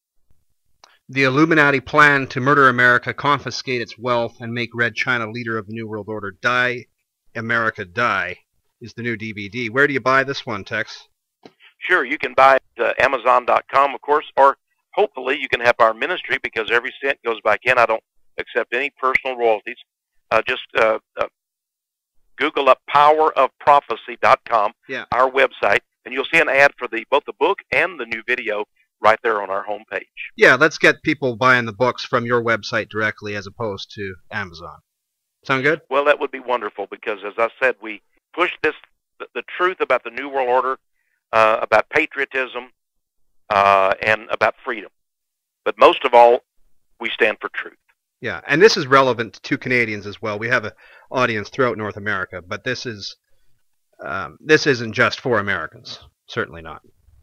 The Illuminati plan to murder America, confiscate its wealth, and make Red China leader of the New World Order. Die America Die is the new D V D. Where do you buy this one, Tex? Sure, you can buy it at Amazon dot com, of course, or hopefully you can help our ministry because every cent goes back in. I don't accept any personal royalties. Uh, just uh, uh, Google up power of prophecy dot com, yeah. our website, and you'll see an ad for the both the book and the new video right there on our homepage. Yeah, let's get people buying the books from your website directly as opposed to Amazon. Sound good? Well, that would be wonderful because, as I said, we push this the, the truth about the New World Order, uh, about patriotism, uh, and about freedom. But most of all, we stand for truth. Yeah, and this is relevant to Canadians as well. We have an audience throughout North America, but this is um, this isn't just for Americans. Certainly not.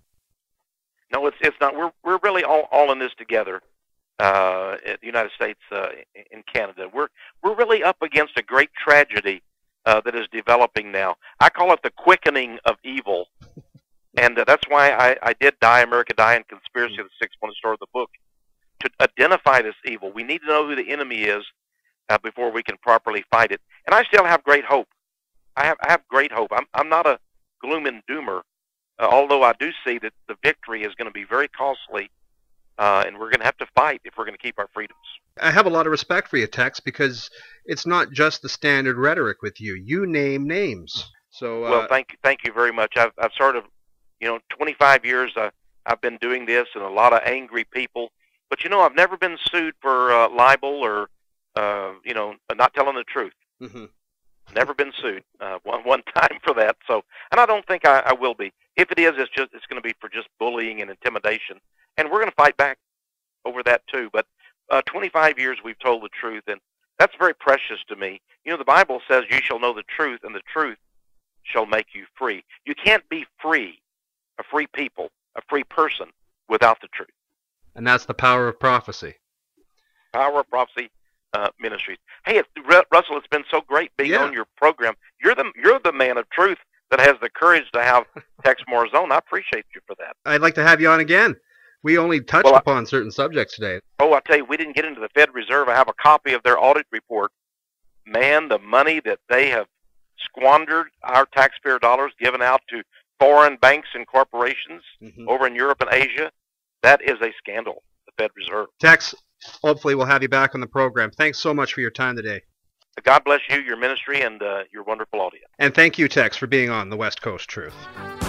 No, it's it's not. We're we're really all, all in this together. Uh, in the United States, uh, in Canada, we're we're really up against a great tragedy uh, that is developing now. I call it the quickening of evil, and uh, that's why I, I did Die America Die and Conspiracy of the Six-Pointed Star of the book, to identify this evil. We need to know who the enemy is uh, before we can properly fight it. And I still have great hope. I have I have great hope. I'm I'm not a gloom and doomer. Uh, although I do see that the victory is going to be very costly, uh, and we're going to have to fight if we're going to keep our freedoms. I have a lot of respect for you, Tex, because it's not just the standard rhetoric with you. You name names. So uh, well, thank you, thank you very much. I've I've sort of, you know, twenty-five years uh, I've been doing this, and a lot of angry people. But you know, I've never been sued for uh, libel or, uh, you know, not telling the truth. Mm-hmm. Never been sued uh, one one time for that. So, and I don't think I, I will be. If it is, it's just it's going to be for just bullying and intimidation, and we're going to fight back over that too. But uh, twenty-five years we've told the truth, and that's very precious to me. You know, the Bible says, "You shall know the truth, and the truth shall make you free." You can't be free, a free people, a free person, without the truth. And that's the power of prophecy. Power of Prophecy uh, Ministries. Hey, it's, Russell, it's been so great being yeah. on your program. You're the you're the man of truth that has the courage to have Tex Marzone. I appreciate you for that. I'd like to have you on again. We only touched well, upon I, certain subjects today. Oh, I tell you, we didn't get into the Fed Reserve. I have a copy of their audit report. Man, the money that they have squandered, our taxpayer dollars given out to foreign banks and corporations mm-hmm. over in Europe and Asia, that is a scandal, the Fed Reserve. Tex, hopefully we'll have you back on the program. Thanks so much for your time today. God bless you, your ministry, and uh, your wonderful audience. And thank you, Tex, for being on the West Coast Truth.